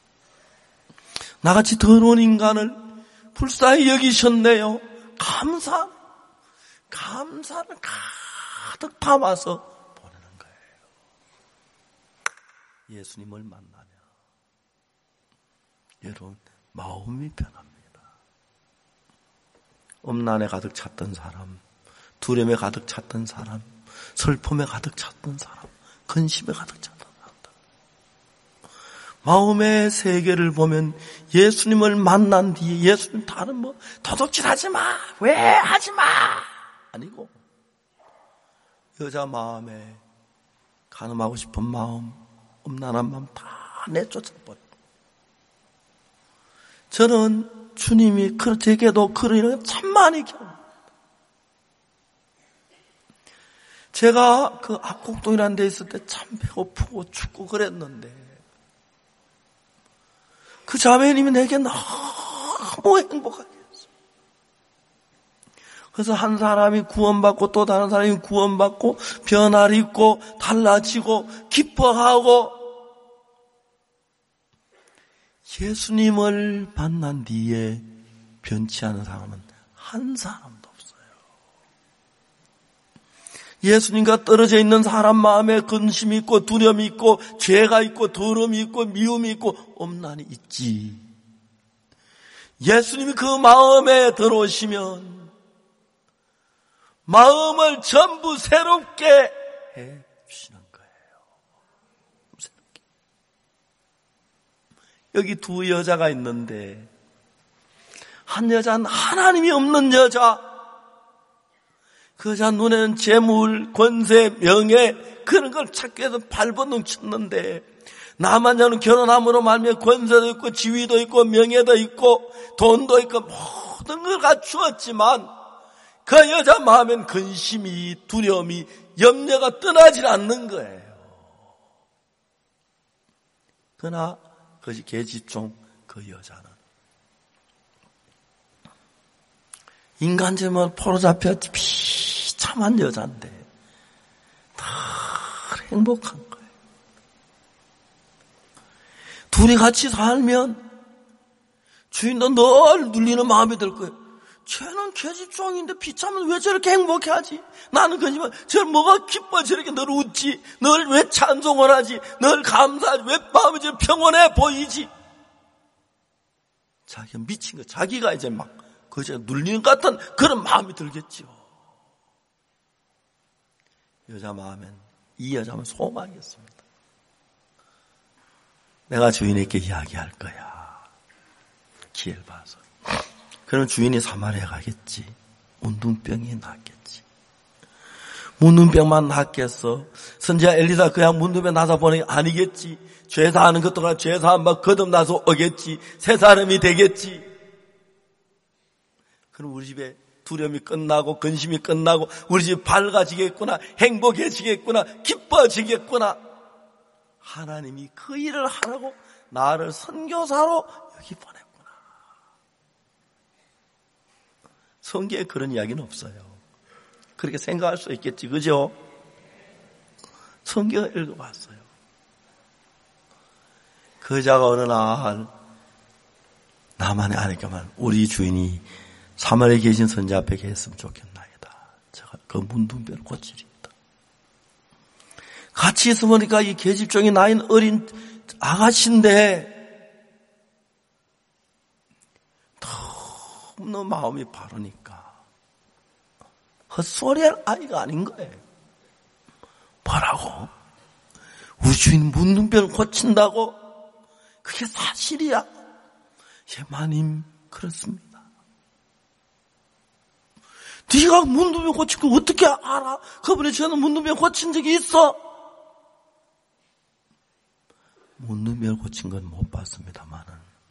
나같이 더러운 인간을 불쌍히 여기셨네요. 감사, 감사를 가득 담아서 보내는 거예요. 예수님을 만나면 여러분 마음이 변합니다. 엄난에 가득 찼던 사람, 두려움에 가득 찼던 사람, 슬픔에 가득 찼던 사람, 근심에 가득 찼던 사람들, 마음의 세계를 보면 예수님을 만난 뒤에 예수님 다른 뭐 도둑질하지 마, 왜 하지 마 아니고, 여자 마음에 간음하고 싶은 마음, 음란한 마음 다 내쫓아버려. 저는 주님이 제게도 그런 일을 참 많이 경험합니다. 제가 그 악곡동이라는 데 있을 때 참 배고프고 춥고 그랬는데, 그 자매님이 내게 너무 행복하게 했어요. 그래서 한 사람이 구원받고 또 다른 사람이 구원받고 변화를 입고 달라지고 기뻐하고, 예수님을 만난 뒤에 변치 않은 사람은 한 사람도 없어요. 예수님과 떨어져 있는 사람 마음에 근심이 있고 두려움이 있고 죄가 있고 더러움이 있고 미움이 있고 엄난이 있지. 예수님이 그 마음에 들어오시면 마음을 전부 새롭게 해 주시는 거예요. 새롭게. 여기 두 여자가 있는데, 한 여자는 하나님이 없는 여자, 그 여자 눈에는 재물, 권세, 명예 그런 걸 찾기 위해서 발버둥 쳤는데, 나만 여는 결혼함으로 말미암아 권세도 있고 지위도 있고 명예도 있고 돈도 있고 모든 걸 갖추었지만 그 여자 마음엔 근심이, 두려움이, 염려가 떠나질 않는 거예요. 그러나 그 계집종 그 여자는 인간적으로 포로잡혀 비참한 여자인데 다 행복한 거예요. 둘이 같이 살면 주인도 늘 눌리는 마음이 들 거예요. 쟤는 계집종인데 비참은 왜 저렇게 행복해하지? 나는 그지만 저 뭐가 기뻐 저렇게 늘 웃지? 늘 왜 찬송을 하지? 늘 감사하지? 왜 마음이 저 평온해 보이지? 자기가 미친 거, 자기가 이제 막 그저 눌리는 것 같은 그런 마음이 들겠죠. 여자 마음엔, 이 여자는 소망이었습니다. 내가 주인에게 이야기할 거야. 기회를 봐서. 그럼 주인이 사마리아 가겠지. 문둥병이 낫겠지. 문둥병만 낫겠어. 선지자 엘리사 그냥 문둥병 나서 보니 아니겠지. 죄사하는 것도 아니라 죄사한 바 거듭나서 오겠지. 새 사람이 되겠지. 그럼 우리 집에 두려움이 끝나고 근심이 끝나고 우리 집 밝아지겠구나, 행복해지겠구나, 기뻐지겠구나. 하나님이 그 일을 하라고 나를 선교사로 여기 보냈구나. 성경에 그런 이야기는 없어요. 그렇게 생각할 수 있겠지, 그죠? 성경을 읽어봤어요. 그 자가 어느 날 나만의 아내가만 우리 주인이 사마리아에 계신 선자 앞에 계셨으면 좋겠나이다. 제가 그 문둥병을 고치리이다. 같이 있으니까 이 계집종이 나인 어린 아가씨인데 너무 마음이 바르니까 헛소리할 아이가 아닌 거예요. 뭐라고? 우리 주인 문둥병을 고친다고? 그게 사실이야? 예, 마님, 그렇습니다. 네가 문둥병 고친 걸 어떻게 알아? 그분이 저는 문둥병 고친 적이 있어? 문둥병을 고친 건 못 봤습니다만은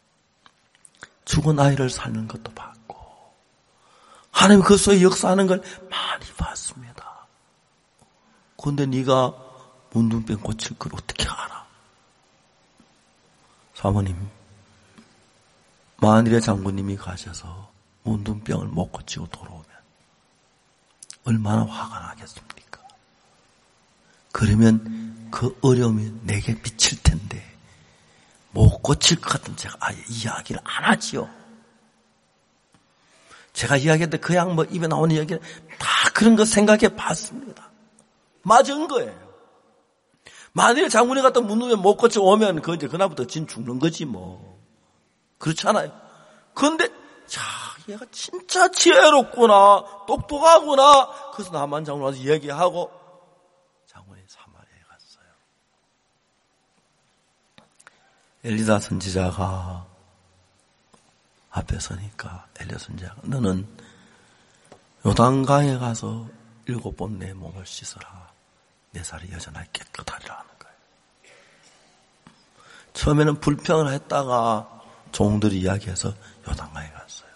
죽은 아이를 살리는 것도 봤고 하나님 그 속에 역사하는 걸 많이 봤습니다. 그런데 네가 문둥병 고칠 걸 어떻게 알아? 사모님, 만일에 장군님이 가셔서 문둥병을 못 고치고 돌아오면 얼마나 화가 나겠습니까? 그러면 그 어려움이 내게 미칠 텐데 못 고칠 것 같은 제가 아예 이야기를 안 하지요. 제가 이야기했는데 그냥 뭐 입에 나오는 이야기를 다 그런 거 생각해 봤습니다. 맞은 거예요. 만일에 장군이 갔다 문둥병 못 고쳐 오면 그 이제 그날부터 진 죽는 거지 뭐. 그렇잖아요. 그런데 자, 얘가 진짜 지혜롭구나, 똑똑하구나. 그래서 나만 장군 와서 얘기하고 장군이 사마리아에 갔어요. 엘리사 선지자가 앞에 서니까 엘리사 선지자가 너는 요단강에 가서 일곱 번 내 몸을 씻어라. 내 살이 여전하게 깨끗하리라 하는 거예요. 처음에는 불평을 했다가 종들이 이야기해서 요단강에 갔어요.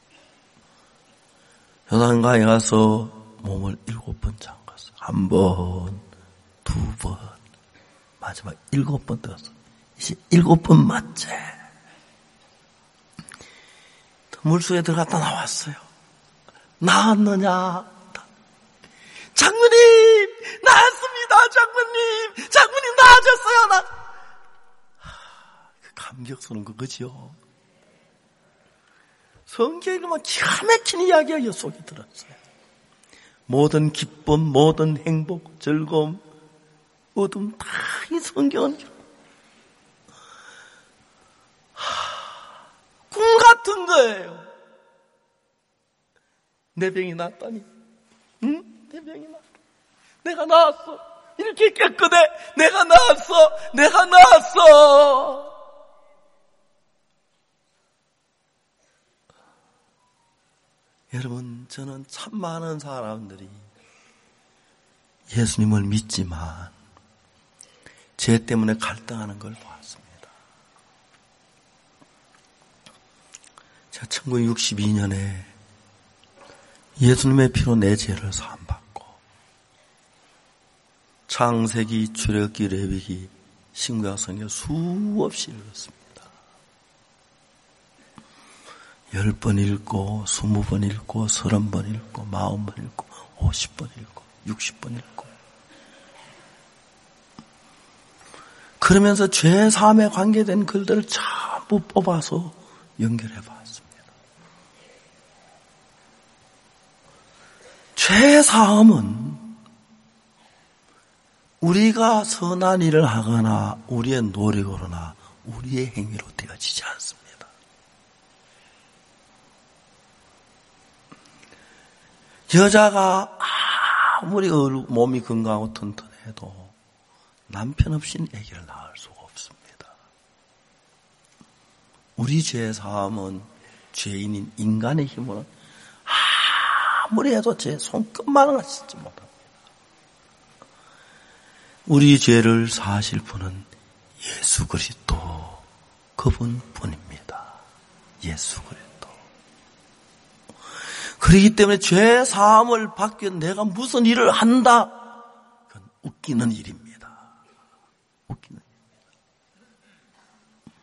요단강에 가서 몸을 일곱 번 잠갔어요. 한 번, 두 번, 마지막 일곱 번 들었어요. 이제 일곱 번 맞지? 물속에 들어갔다 나왔어요. 나았느냐? 장군님! 나았습니다! 장군님! 장군님 나아졌어요! 나. 그 감격스러운 거, 그죠? 성경에 보면 기가 막힌 이야기가 이 속에 들었어요. 모든 기쁨, 모든 행복, 즐거움, 어둠 다 이 성경은 꿈 같은 거예요. 내 병이 낫다니. 응? 내 병이 낫다. 내가 나았어. 이렇게 깨끗해. 내가 나았어. 내가 나았어. 여러분, 저는 참 많은 사람들이 예수님을 믿지만 죄 때문에 갈등하는 걸 보았습니다. 제가 천구백육십이 년에 예수님의 피로 내 죄를 사함받고 창세기, 출애굽기, 레위기, 신구약 성경 수없이 읽었습니다. 열 번 읽고, 스무 번 읽고, 서른 번 읽고, 마흔 번 읽고, 오십 번 읽고, 육십 번 읽고. 그러면서 죄 사함에 관계된 글들을 전부 뽑아서 연결해 봤습니다. 죄 사함은 우리가 선한 일을 하거나 우리의 노력으로나 우리의 행위로 되어지지 않습니다. 여자가 아무리 몸이 건강하고 튼튼해도 남편 없이는 아기를 낳을 수가 없습니다. 우리 죄 사함은 죄인인 인간의 힘으로는 아무리 해도 제 손끝만을 씻지 못합니다. 우리 죄를 사하실 분은 예수 그리스도 그분뿐입니다. 예수 그리스도. 그렇기 때문에 죄 사함을 받기 위해 내가 무슨 일을 한다? 그건 웃기는 일입니다. 웃기는 일입니다.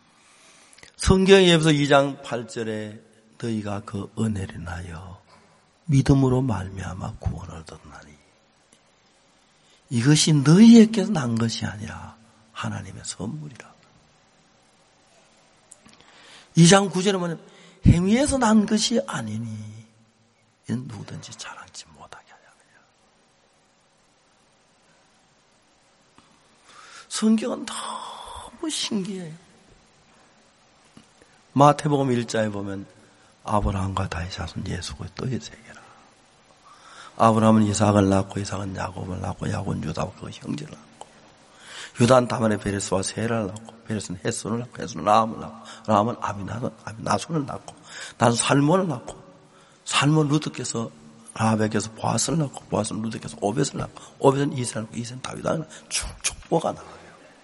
성경에 에베소 이 장 팔 절에 너희가 그 은혜를 인하여 믿음으로 말미암아 구원을 얻었나니 이것이 너희에게서 난 것이 아니라 하나님의 선물이라. 이 장 구 절에 뭐냐면 행위에서 난 것이 아니니 이는 누구든지 자랑치 못하게 하려 하느니라. 성경은 너무 신기해요. 마태복음 일 장에 보면 아브라함과 다윗 자손 예수 그리스도의 세계라. 아브라함은 이삭을 낳고 이삭은 야곱을 낳고 야곱은 유다와 그 형제를 낳고 유다는 다말의 베레스와 세라를 낳고 베레스는 헷손을 낳고 헷손은 라함을 낳고 라함은 아비나손을 낳고 나는 살몬을 낳고 살몬 루드께서 라합에게서 보아스를 낳고 보아스는 루드께서 오벳을 낳고 오벳은 이세를 낳고 이세는 다윗을 쭉 족보가 나와요.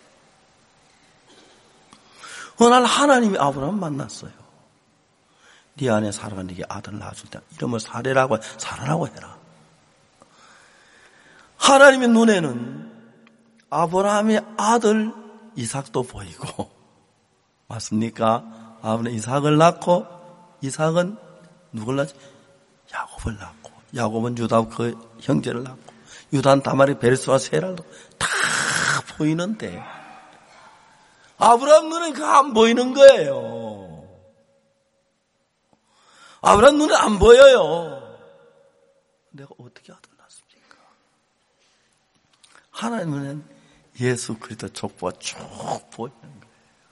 어느 날 하나님이 아브라함을 만났어요. 네 안에 사라가 네게 아들을 낳아줄 때 이름을 사레라고 사라라고 해라. 하나님의 눈에는 아브라함의 아들 이삭도 보이고 맞습니까? 아브라함은 이삭을 낳고 이삭은 누굴 낳지? 야곱을 낳고 야곱은 유다 그 형제를 낳고 유다는 다말의 베레스와 세라를 다 보이는데 아브라함 눈에 그거 안 보이는 거예요. 아브라함 눈에 안 보여요. 내가 어떻게 아들 낳습니까? 하나님 눈에는 예수 그리스도 족보가 쭉 보이는 거예요.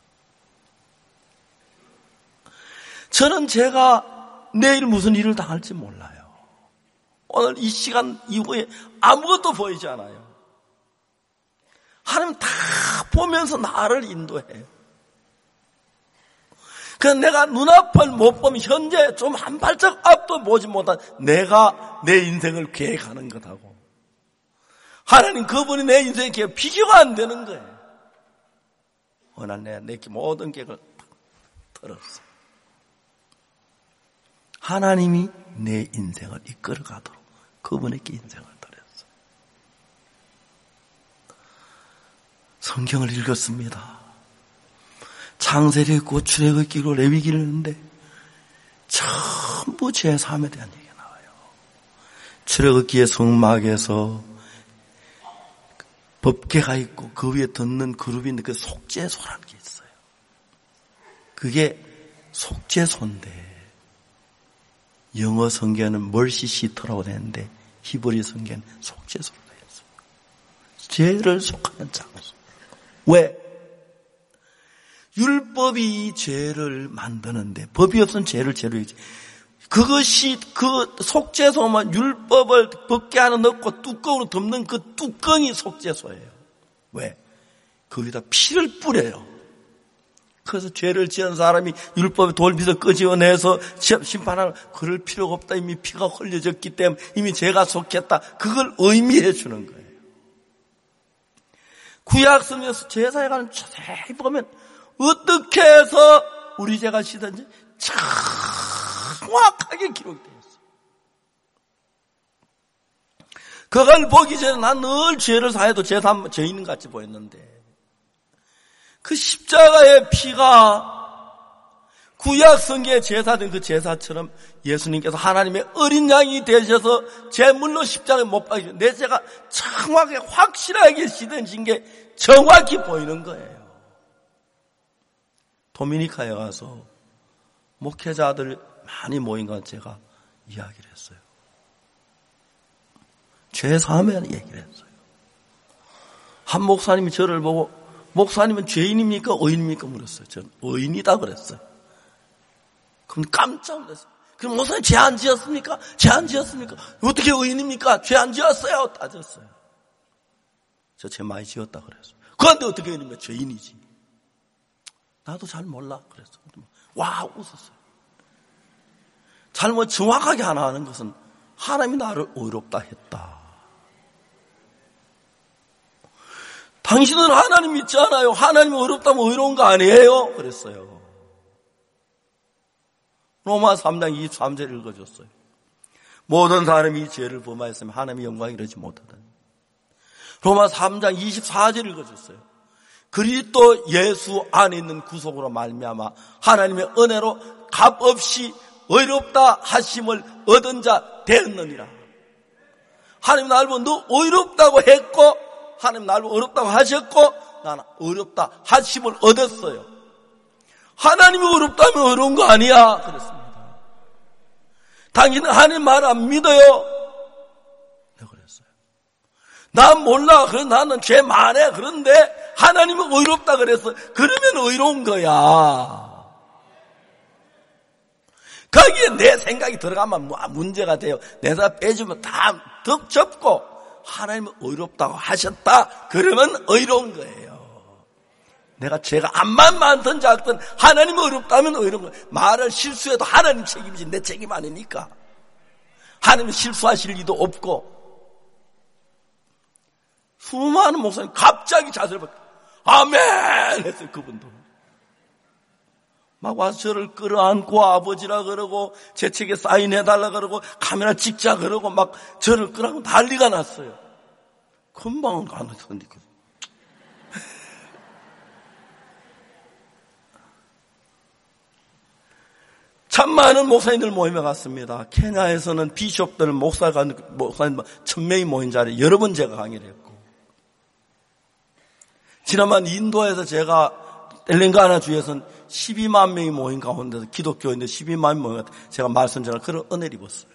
저는 제가 내일 무슨 일을 당할지 몰라요. 오늘 이 시간 이후에 아무것도 보이지 않아요. 하나님 다 보면서 나를 인도해요. 그래서 내가 눈앞을 못 보면 현재 좀 한 발짝 앞도 보지 못한 내가 내 인생을 계획하는 것하고 하나님 그분이 내 인생의 계획 비교가 안 되는 거예요. 어느 날 내가 내 모든 계획을 털었어. 하나님이 내 인생을 이끌어가도록 그분에게 인생을 드렸어. 성경을 읽었습니다. 창세를 읽고 출애굽기 읽고 레위기를 읽는데 전부 제삼에 대한 얘기가 나와요. 출애굽기의 성막에서 법궤가 있고 그 위에 덮는 그룹이 있는데 그 속죄소라는 게 있어요. 그게 속죄소인데 영어 성경은 멀시 시터라고 되는데 히브리 성경은 속죄소로 되어 있어요. 죄를 속하는 장소. 왜? 율법이 죄를 만드는데 법이 없으면 죄를 죄로 이지. 그것이 그 속죄소만 율법을 벗게 하나 넣고 뚜껑으로 덮는 그 뚜껑이 속죄소예요. 왜? 거기다 피를 뿌려요. 그래서 죄를 지은 사람이 율법의 돌빗을 끄집어내서 심판하는 그럴 필요가 없다. 이미 피가 흘려졌기 때문에 이미 죄가 속했다. 그걸 의미해 주는 거예요. 구약성경에서 제사에 관한 자세히 보면 어떻게 해서 우리 죄가 씻었는지 정확하게 기록되어 있어요. 그걸 보기 전에 난 늘 죄를 사해도 죄삼, 죄인 같이 보였는데 그 십자가의 피가 구약 성경의 제사된 그 제사처럼 예수님께서 하나님의 어린 양이 되셔서 제물로 십자가에 못 박히셔서 내 죄가 정확하게 확실하게 씻어진 게 정확히 보이는 거예요. 도미니카에 가서 목회자들 많이 모인 건 제가 이야기를 했어요. 죄 사함에 얘기를 했어요. 한 목사님이 저를 보고 목사님은 죄인입니까? 의인입니까? 물었어요. 저는 의인이다 그랬어요. 그럼 깜짝 놀랐어요. 그럼 목사님 죄 안 지었습니까? 죄 안 지었습니까? 어떻게 의인입니까? 죄 안 지었어요. 따졌어요. 저 죄 많이 지었다 그랬어요. 그런데 어떻게 의인입니까? 죄인이지. 나도 잘 몰라 그랬어요. 와 웃었어요. 잘못 정확하게 하나 하는 것은 하나님이 나를 의롭다 했다. 당신은 하나님 믿지 않아요. 하나님이 의롭다면 의로운 거 아니에요? 그랬어요. 로마 삼 장 이십삼 절 읽어줬어요. 모든 사람이 이 죄를 범하였으면 하나님의 영광이 이르지 못하다니. 로마 삼 장 이십사 절 읽어줬어요. 그리스도 예수 안에 있는 구속으로 말미암아 하나님의 은혜로 값없이 의롭다 하심을 얻은 자 되었느니라. 하나님 나를 보고 너 의롭다고 했고 하나님 나를 보고 의롭다고 하셨고 나는 의롭다 하심을 얻었어요. 하나님이 의롭다면 의로운 거 아니야 그랬습니다. 당신은 하나님 말 안 믿어요? 네, 그랬어요. 난 몰라. 그래 나는 죄 많아. 그런데 하나님은 의롭다 그랬어. 그러면 의로운 거야. 거기에 내 생각이 들어가면 문제가 돼요. 내 생각 빼주면 다 덕 접고 하나님은 의롭다고 하셨다. 그러면 의로운 거예요. 내가 죄가 암만 많든 작든 하나님은 의롭다면 의로운 거예요. 말을 실수해도 하나님 책임이지 내 책임 아니니까. 하나님은 실수하실 리도 없고. 수많은 목사님 갑자기 자세를 바꿔 아멘 했어요. 그분도 막 와서 저를 끌어안고 아버지라 그러고 제 책에 사인해달라 그러고 카메라 찍자 그러고 막 저를 끌어안고 난리가 났어요. 금방은 가능했으니까. 참 많은 목사님들 모임에 갔습니다. 케냐에서는 비숍들, 목사가, 목사님 천 명이 모인 자리에 여러 번 제가 강의를 했고, 지난번 인도에서 제가 텔랭가나 주에서는 십이만 명이 모인 가운데서 기독교인들 십이만 명이 모인 제가 말씀 전할 그런 은혜를 입었어요.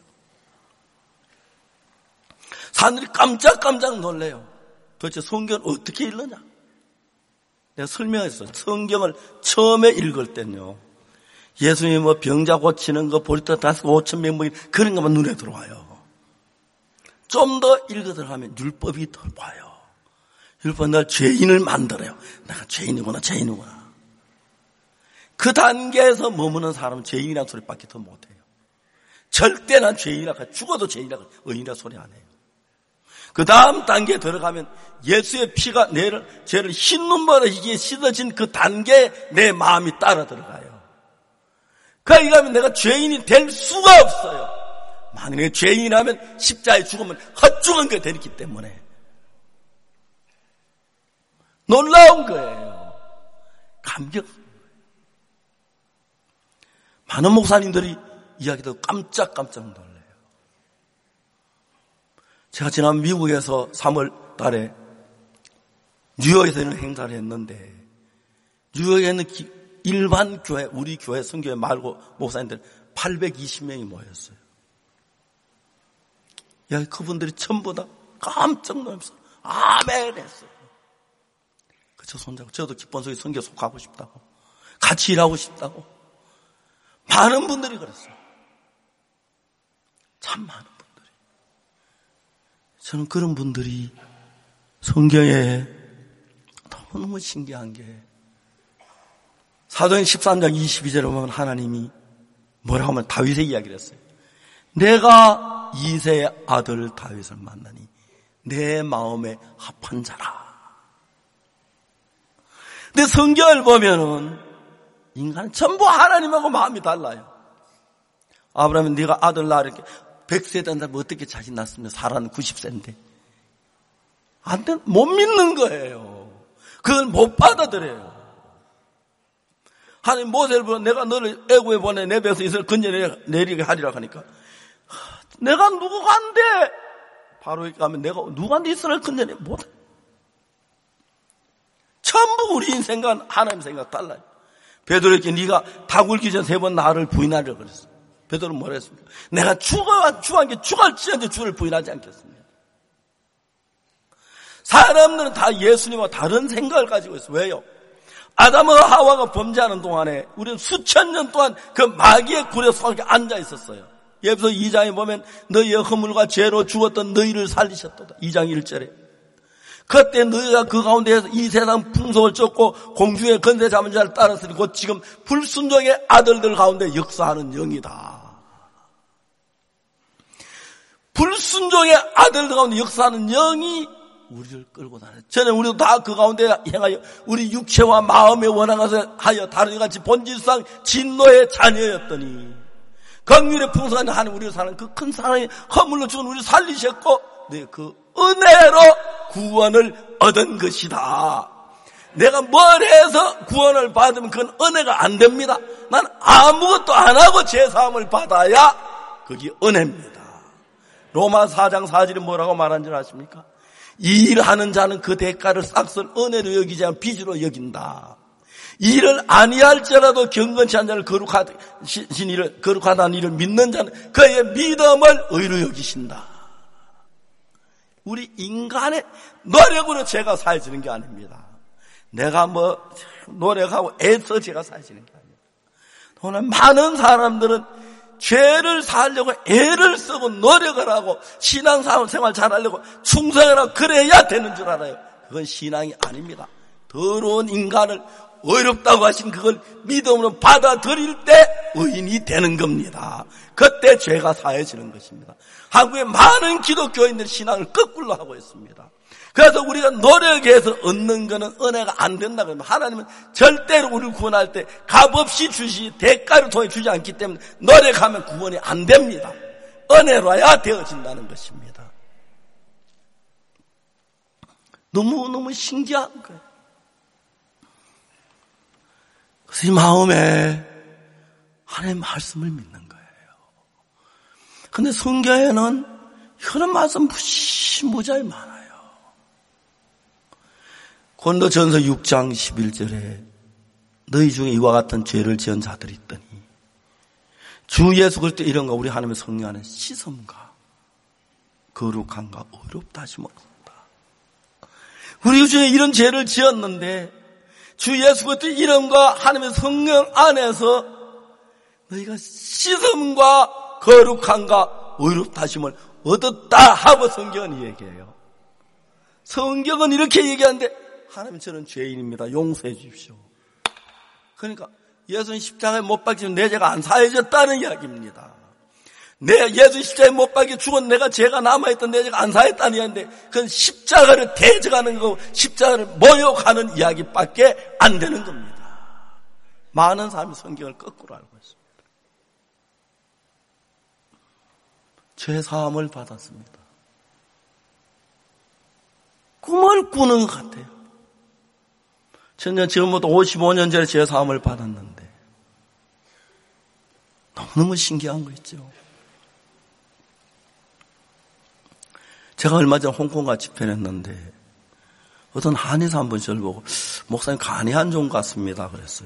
사람들이 깜짝깜짝 놀래요. 도대체 성경을 어떻게 읽느냐? 내가 설명했어요. 성경을 처음에 읽을 때는요, 예수님이 뭐 병자 고치는 거, 보리떡 다섯 오천 명 모인 그런 것만 눈에 들어와요. 좀 더 읽어 들어가면 율법이 들어와요. 율법은 날 죄인을 만들어요. 내가 죄인이구나, 죄인이구나. 그 단계에서 머무는 사람은 죄인이라는 소리밖에 더 못해요. 절대 난 죄인이라고, 죽어도 죄인이라고, 의인이라는 소리 안 해요. 그 다음 단계에 들어가면 예수의 피가 내를, 죄를 흰 눈보다 이게 씻어진 그 단계에 내 마음이 따라 들어가요. 그러니까 이러면 내가 죄인이 될 수가 없어요. 만약에 죄인이라면 십자가에 죽으면 헛죽은 게 되기 때문에. 놀라운 거예요. 감격. 많은 목사님들이 이야기도 깜짝깜짝 놀라요. 제가 지난 미국에서 삼월 달에 뉴욕에서 있는 행사를 했는데, 뉴욕에 있는 기, 일반 교회, 우리 교회 선교회 말고 목사님들 팔백이십 명이 모였어요. 야, 그분들이 전부 다 깜짝 놀라면서 아멘 했어요. 그저 손잡고 저도 기쁜 소리 선교 속하고 싶다고, 같이 일하고 싶다고. 많은 분들이 그랬어요. 참 많은 분들이. 저는 그런 분들이 성경에 너무너무 신기한 게, 사도행 십삼 장 이십이 절에 보면 하나님이 뭐라고 하면 다윗의 이야기를 했어요. 내가 이새의 아들 다윗을 만나니 내 마음에 합한 자라. 근데 성경을 보면은 인간은 전부 하나님하고 마음이 달라요. 아브라함이 네가 아들 낳아 이렇게 백 세 된다면 어떻게 자신 낳습니까? 사라는 구십 세인데. 안 돼, 못 믿는 거예요. 그걸 못 받아들여요. 하나님 모세를 불러 내가 너를 애굽에 보내 내 백성 이스라엘 건져내리게 하리라 하니까 내가 누구간데 바로 이렇게 가면 내가 누구간데 이스라엘 건져내 못해. 전부 우리 인생과 하나님 생각 달라요. 베드로에게 네가 다 굴기 전 세 번 나를 부인하려고 그랬어. 베드로는 뭐라 했습니까? 내가 죽어야 죽은 게 죽을지언정 주를 부인하지 않겠습니다. 사람들은 다 예수님과 다른 생각을 가지고 있어요. 왜요? 아담과 하와가 범죄하는 동안에 우리는 수천 년 동안 그 마귀의 굴에 속에 앉아 있었어요. 예수서 이 장에 보면 너희의 허물과 죄로 죽었던 너희를 살리셨도다. 이 장 일 절에. 그때 너희가 그 가운데에서 이 세상 풍속을 쫓고 공중의 건세 잡은 자를 따랐으니 곧 지금 불순종의 아들들 가운데 역사하는 영이다. 불순종의 아들들 가운데 역사하는 영이 우리를 끌고 다녀. 전에 우리도 다 그 가운데 행하여 우리 육체와 마음에 원하서 하여 다른 이같이 본질상 진노의 자녀였더니 긍휼의 풍성한 하나님 우리를 사는 그 큰 사랑이 허물로 죽은 우리를 살리셨고 네, 그 은혜로 구원을 얻은 것이다. 내가 뭘 해서 구원을 받으면 그건 은혜가 안 됩니다. 난 아무것도 안 하고 제사함을 받아야 그게 은혜입니다. 로마 사 장 사 절이 뭐라고 말한 줄 아십니까? 이 일을 하는 자는 그 대가를 싹쓸 은혜로 여기지 않고 빚으로 여긴다. 이 일을 아니할지라도 경건치 않은 자를 거룩하신 일을, 거룩하다는 일을 믿는 자는 그의 믿음을 의로 여기신다. 우리 인간의 노력으로 죄가 사해지는 게 아닙니다. 내가 뭐 노력하고 애써 죄가 사해지는 게 아닙니다. 오늘 많은 사람들은 죄를 사하려고 애를 쓰고 노력을 하고 신앙생활 잘하려고 충성을 하고 그래야 되는 줄 알아요. 그건 신앙이 아닙니다. 더러운 인간을 의롭다고 하신 그걸 믿음으로 받아들일 때 의인이 되는 겁니다. 그때 죄가 사해지는 것입니다. 한국의 많은 기독교인들 신앙을 거꾸로 하고 있습니다. 그래서 우리가 노력해서 얻는 것은 은혜가 안 된다고 합니다. 하나님은 절대로 우리를 구원할 때 값없이 주시 대가를 통해 주지 않기 때문에 노력하면 구원이 안 됩니다. 은혜로야 되어진다는 것입니다. 너무너무 신기한 거예요. 그래서 이 마음에 하나님의 말씀을 믿는 거예요. 그런데 성경에는 이런 말씀 무시무자히 많아요. 고린도전서 육 장 십일 절에 너희 중에 이와 같은 죄를 지은 자들이 있더니 주 예수 그리스도 이름과 우리 하나님의 성령 안에 씻음과 거룩함과 의롭다 하심을 얻었다. 우리 중에 이런 죄를 지었는데 주 예수 그리스도 이름과 하나님의 성령 안에서 너희가 씻음과 거룩함과 의롭다 하심을 얻었다 하고 성경은 얘기해요. 성경은 이렇게 얘기하는데 하나님 저는 죄인입니다. 용서해 주십시오. 그러니까 예수는 십자가에 못 박히면 내 죄가 안 사해졌다는 이야기입니다. 내 예수 십자가에 못 박혀 죽은 내가 죄가 남아있던 내 죄가 안 사했다는 이야기인데 그건 십자가를 대적하는 거고 십자가를 모욕하는 이야기밖에 안 되는 겁니다. 많은 사람이 성경을 거꾸로 알고 있습니다. 죄 사함을 받았습니다. 꿈을 꾸는 것 같아요. 저는 지금부터 오십오 년 전에 죄 사함을 받았는데 너무너무 신기한 거 있죠. 제가 얼마 전에 홍콩 가 집회를 했는데 어떤 한의사 한 분이 저를 보고 목사님 간이 안 좋은 것 같습니다 그랬어요.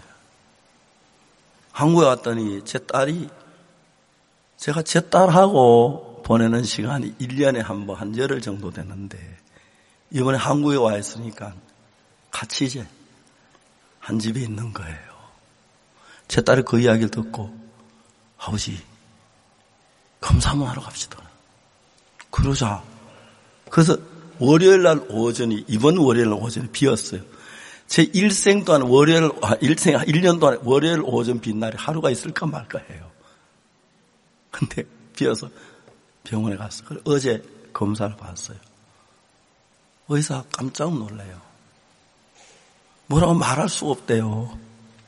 한국에 왔더니 제 딸이 제가 제 딸하고 보내는 시간이 일 년에 한 번 한 열흘 정도 되는데 이번에 한국에 와 있으니까 같이 이제 한 집에 있는 거예요. 제 딸이 그 이야기를 듣고 아버지 검사 한번 하러 갑시다. 그러자. 그래서 월요일 날 오전이 이번 월요일 날 오전이 비었어요. 제 일생 동안 월요일 아, 일생 일 년 동안 월요일 오전 빈 날이 하루가 있을까 말까 해요. 근데 비어서 병원에 갔어요. 그래서 어제 검사를 받았어요. 의사가 깜짝 놀라요. 뭐라고 말할 수 없대요.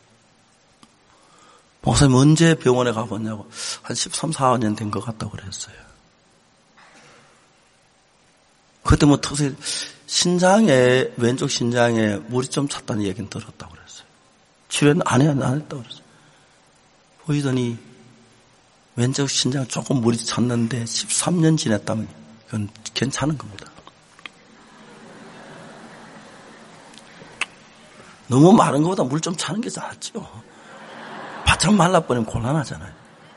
목사님 언제 병원에 가봤냐고 한 십삼, 십사 년 된 것 같다고 그랬어요. 그때 뭐 특히 신장에 왼쪽 신장에 물이 좀 찼다는 얘기는 들었다고 그랬어요. 치료는 안, 해, 안 했다고 그랬어요. 보이더니 왼쪽 신장에 조금 물이 찼는데 십삼 년 지냈다면 그건 괜찮은 겁니다. 너무 마른 것보다 물 좀 차는 게 낫죠. 바짝 말라버리면 곤란하잖아요.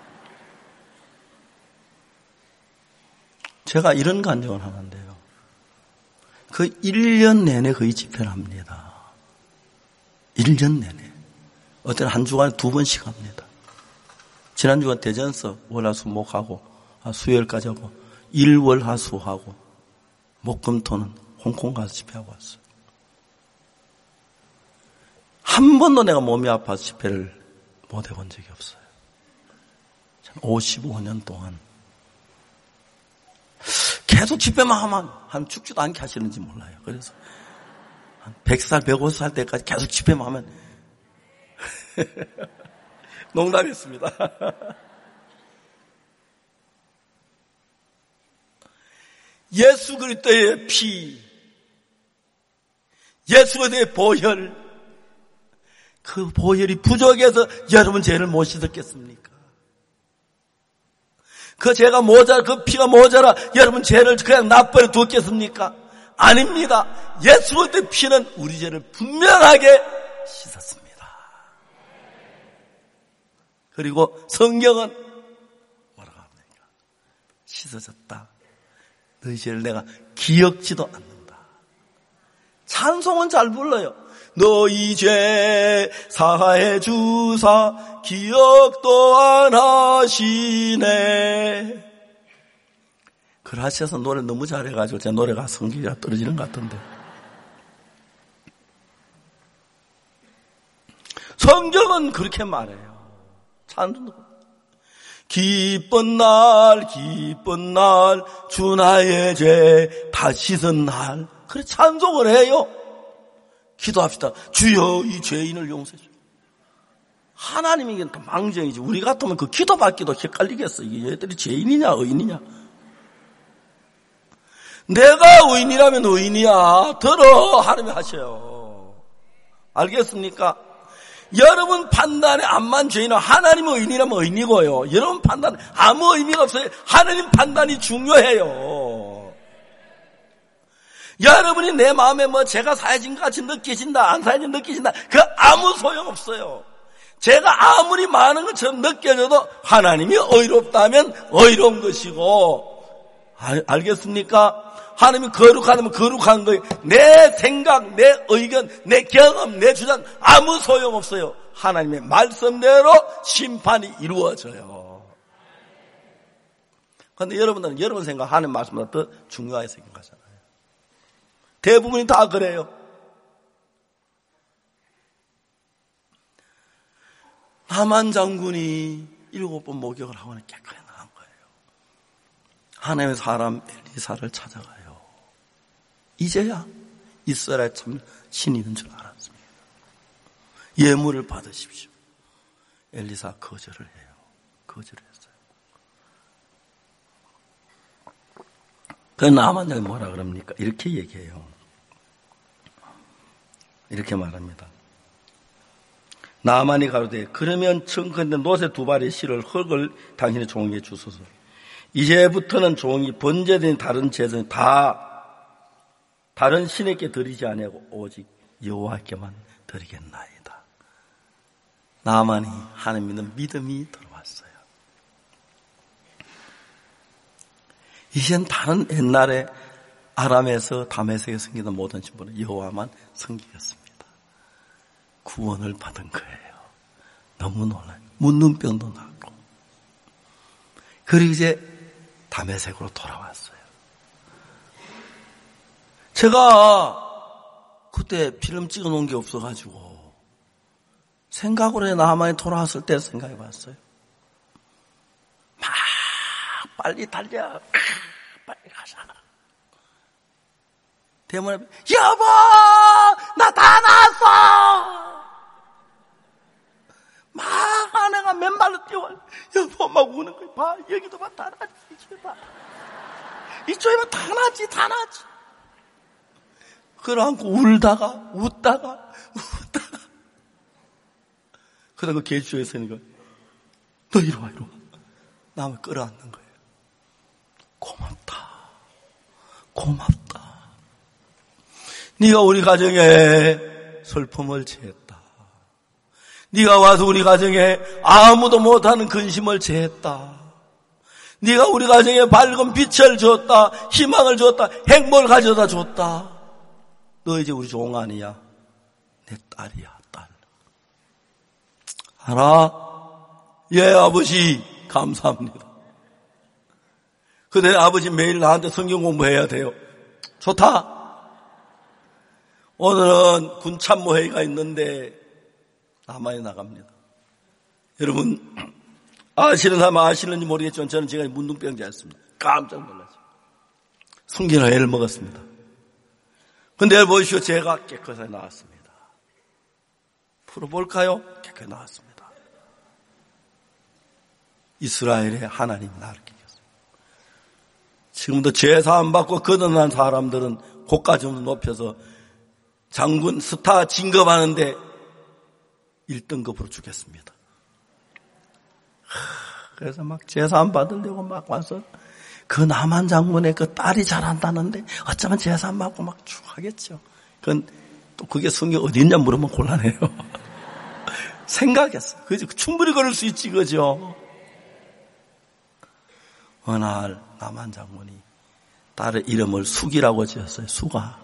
제가 이런 간증을 하는데요. 그 일 년 내내 거의 집회를 합니다. 일 년 내내. 어떤 한 주간에 두 번씩 합니다. 지난 주간 대전서 월화수목하고 수요일까지 하고 일월화수하고 목금토는 홍콩 가서 집회하고 왔어요. 한 번도 내가 몸이 아파서 집회를 못 해본 적이 없어요. 오십오 년 동안 계속 집회만 하면 한 죽지도 않게 하시는지 몰라요. 그래서 한 백 살, 백오십 살 때까지 계속 집회만 하면 농담했습니다. 예수 그리스도의 피, 예수 그리스도의 보혈, 그 보혈이 부족해서 여러분 죄를 못 씻었겠습니까? 그 죄가 모자라, 그 피가 모자라 여러분 죄를 그냥 놔버려 두었겠습니까? 아닙니다. 예수 그리스도의 피는 우리 죄를 분명하게 씻었습니다. 그리고 성경은 뭐라고 합니까? 씻어졌다. 너희 죄를 내가 기억지도 않는다. 찬송은 잘 불러요. 너희 죄 사해 주사 기억도 안 하시네. 그라시아서 노래 너무 잘해가지고 제 노래가 성기가 떨어지는 것 같던데. 성경은 그렇게 말해요. 찬송도 기쁜 날 기쁜 날 주 나의 죄 다 씻은 날. 그래 찬송을 해요. 기도합시다. 주여 이 죄인을 용서해 주세요. 하나님이 이게 망정이지. 우리 같으면 그 기도받기도 헷갈리겠어. 이게 얘들이 죄인이냐 의인이냐. 내가 의인이라면 의인이야. 들어. 하나님이 하셔요. 알겠습니까? 여러분 판단에 암만 죄인은 하나님의 의인이라면 의인이고요. 여러분 판단 아무 의미가 없어요. 하나님 판단이 중요해요. 여러분이 내 마음에 뭐 제가 사해진 것 같이 느끼신다 안 사해진 느끼신다 그 아무 소용없어요. 제가 아무리 많은 것처럼 느껴져도 하나님이 의롭다면 의로운 것이고, 알, 알겠습니까? 하나님이 거룩하다면 거룩한 거예요. 내 생각, 내 의견, 내 경험, 내 주장 아무 소용없어요. 하나님의 말씀대로 심판이 이루어져요. 그런데 여러분들은 여러분 생각 하나님 말씀보다 더 중요하게 생각하잖아요. 대부분이 다 그래요. 나만 장군이 일곱 번 목욕을 하고는 깨끗이 나간 거예요. 하나님의 사람 엘리사를 찾아가요. 이제야 이스라엘 참 신이 줄 알았습니다. 예물을 받으십시오. 엘리사 거절을 해요. 거절을 했어요. 그 나만 장군이 뭐라 그럽니까? 이렇게 얘기해요. 이렇게 말합니다. 나만이 가로되 그러면 청컨대 노새 두 발의 실을 흙을 당신의 종에게 주소서. 이제부터는 종이 번제된 다른 제사는 다 다른 신에게 드리지 아니하고 오직 여호와께만 드리겠나이다. 나만이 하나님 믿는 믿음이 들어왔어요. 이젠 다른 옛날에 아람에서 다메섹에 섬기던 모든 신부는 여호와만 섬기겠습니다. 구원을 받은 거예요. 너무 놀라요. 문둥병도 낫고. 그리고 이제 다메섹으로 돌아왔어요. 제가 그때 필름 찍어 놓은 게 없어가지고 생각으로 해 나만이 돌아왔을 때 생각해 봤어요. 막 빨리 달려. 빨리 가자. 대문에 여보 나 다 나왔어. 막 아내가 맨발로 뛰어와. 여보 막 우는 거야. 봐 여기도 봐 다 나지. 이쪽에 봐. 이쪽에 봐 다 나지 다 나지. 그러고 울다가 웃다가 웃다가 그러다 그 계주에 서니까 너 이리 와 이리 와. 나를 끌어안는 거예요. 고맙다. 고맙다. 네가 우리 가정에 슬픔을 채했다. 네가 와서 우리 가정에 아무도 못하는 근심을 채했다. 네가 우리 가정에 밝은 빛을 줬다. 희망을 줬다. 행복을 가져다 줬다. 너 이제 우리 종 아니야. 내 딸이야 딸. 알아? 예 아버지 감사합니다. 근데 아버지 매일 나한테 성경 공부해야 돼요. 좋다. 오늘은 군참모회의가 있는데 남한에 나갑니다. 여러분 아시는 사람 아시는지 모르겠지만 저는 제가 문둥병자였습니다. 깜짝 놀랐어요. 성경을 애를 먹었습니다. 근데 보시오 제가 깨끗하게 나왔습니다. 풀어볼까요? 깨끗하게 나왔습니다. 이스라엘의 하나님 나를 이겼어요. 지금도 죄 사함 받고 거듭난 사람들은 고가 좀 높여서 장군 스타 진급하는데 일 등급으로 주겠습니다. 그래서 막 제사 받으려고 막 와서 그 남한 장군의 그 딸이 잘한다는데 어쩌면 제사 받고 막 쭉 하겠죠. 그건 또 그게 성경 어디 있냐 물으면 곤란해요. 생각했어. 그죠? 충분히 그럴 수 있지, 그죠? 어느 날 남한 장군이 딸의 이름을 숙이라고 지었어요. 숙아.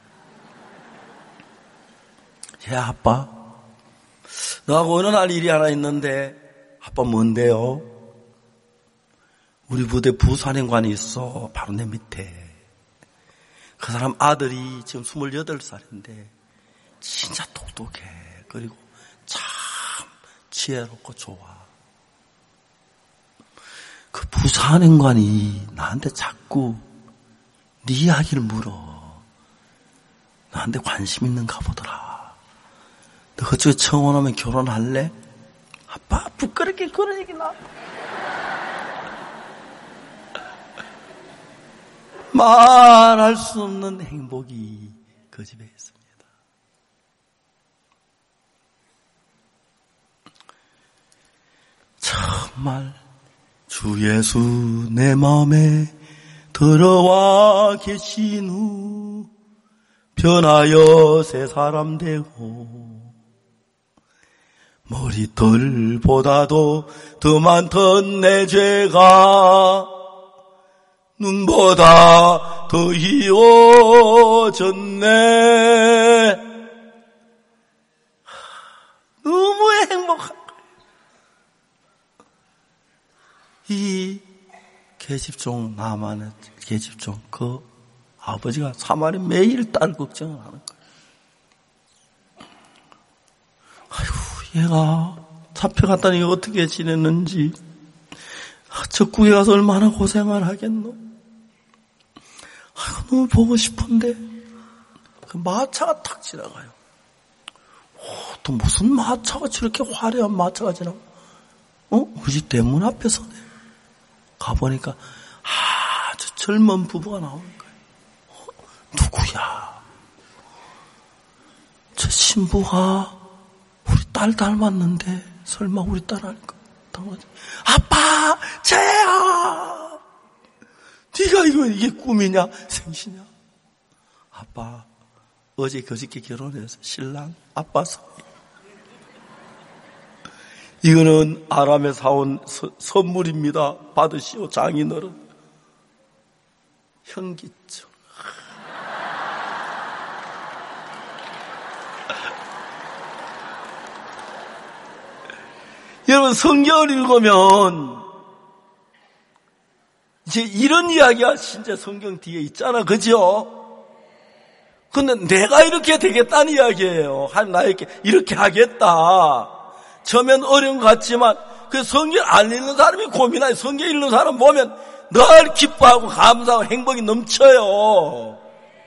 예, 아빠. 너하고 어느 날 일이 하나 있는데, 아빠 뭔데요? 우리 부대 부사령관이 있어. 바로 내 밑에. 그 사람 아들이 지금 스물여덟 살인데, 진짜 똑똑해. 그리고 참 지혜롭고 좋아. 그 부사령관이 나한테 자꾸 네 이야기를 물어. 나한테 관심 있는가 보더라. 너 그쪽에 청원 오면 결혼할래? 아빠 부끄럽게 그런 얘기 나. 말할 수 없는 행복이 그 집에 있습니다. 정말 주 예수 내 마음에 들어와 계신 후 변하여 새 사람 되고 머리털보다도 더 많던 내 죄가 눈보다 더 희워졌네. 너무 행복한 거예요. 이 계집종 나만의 계집종 그 아버지가 사마리 매일 딸 걱정을 하는 거예요. 아이고 얘가 잡혀갔다니 어떻게 지냈는지 적국에 가서 얼마나 고생을 하겠노. 아이고 너무 보고 싶은데 그 마차가 탁 지나가요. 오, 또 무슨 마차가 저렇게 화려한 마차가 지나가. 어? 우리 집 대문 앞에 서네. 가보니까 아주 젊은 부부가 나오는 거예요. 어, 누구야? 저 신부가 우리 딸 닮았는데 설마 우리 딸 아닐까? 아빠! 쟤야! 네가 이거 이게 꿈이냐? 생시냐? 아빠 어제 그저께 결혼해서 신랑 아빠 서 이거는 아람에 사온 서, 선물입니다. 받으시오 장인어른. 현기증. 여러분 성경을 읽으면 이제 이런 이야기가 진짜 성경 뒤에 있잖아. 그죠? 근데 내가 이렇게 되겠다는 이야기예요. 한 나에게 이렇게 하겠다. 처음엔 어려운 것 같지만 그 성경 안 읽는 사람이 고민하요. 성경 읽는 사람 보면 늘 기뻐하고 감사하고 행복이 넘쳐요.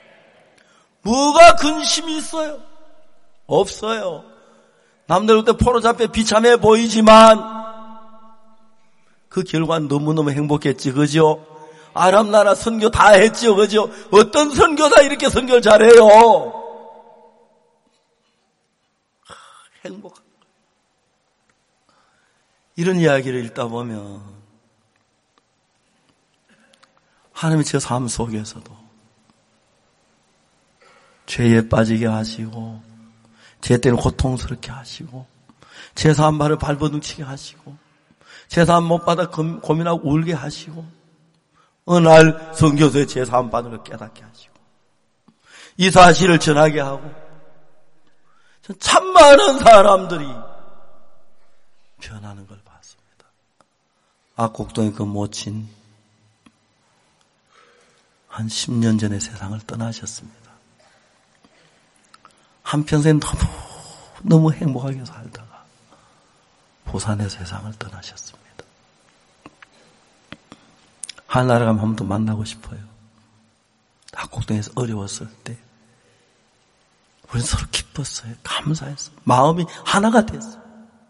뭐가 근심이 있어요? 없어요. 남들 그때 포로 잡혀 비참해 보이지만 그 결과는 너무너무 행복했지. 그죠? 아람 나라 선교 다 했죠. 그죠? 어떤 선교사 이렇게 선교를 잘해요? 행복한 이런 이야기를 읽다 보면 하나님의 제 삶 속에서도 죄에 빠지게 하시고 죄 때문에 고통스럽게 하시고 제사 한 발을 발버둥치게 하시고 제사 못 받아 고민하고 울게 하시고 어느 날 선교소에 제사 한 받은 걸 깨닫게 하시고 이 사실을 전하게 하고 참 많은 사람들이 변하는 걸 봤습니다. 악곡동의 그 모친 한 십 년 전에 세상을 떠나셨습니다. 한평생 너무 너무 행복하게 살다가 부산의 세상을 떠나셨습니다. 하늘나라 가면 한 번 더 만나고 싶어요. 악곡동에서 어려웠을 때 우리는 서로 기뻤어요. 감사했어요. 마음이 하나가 됐어요.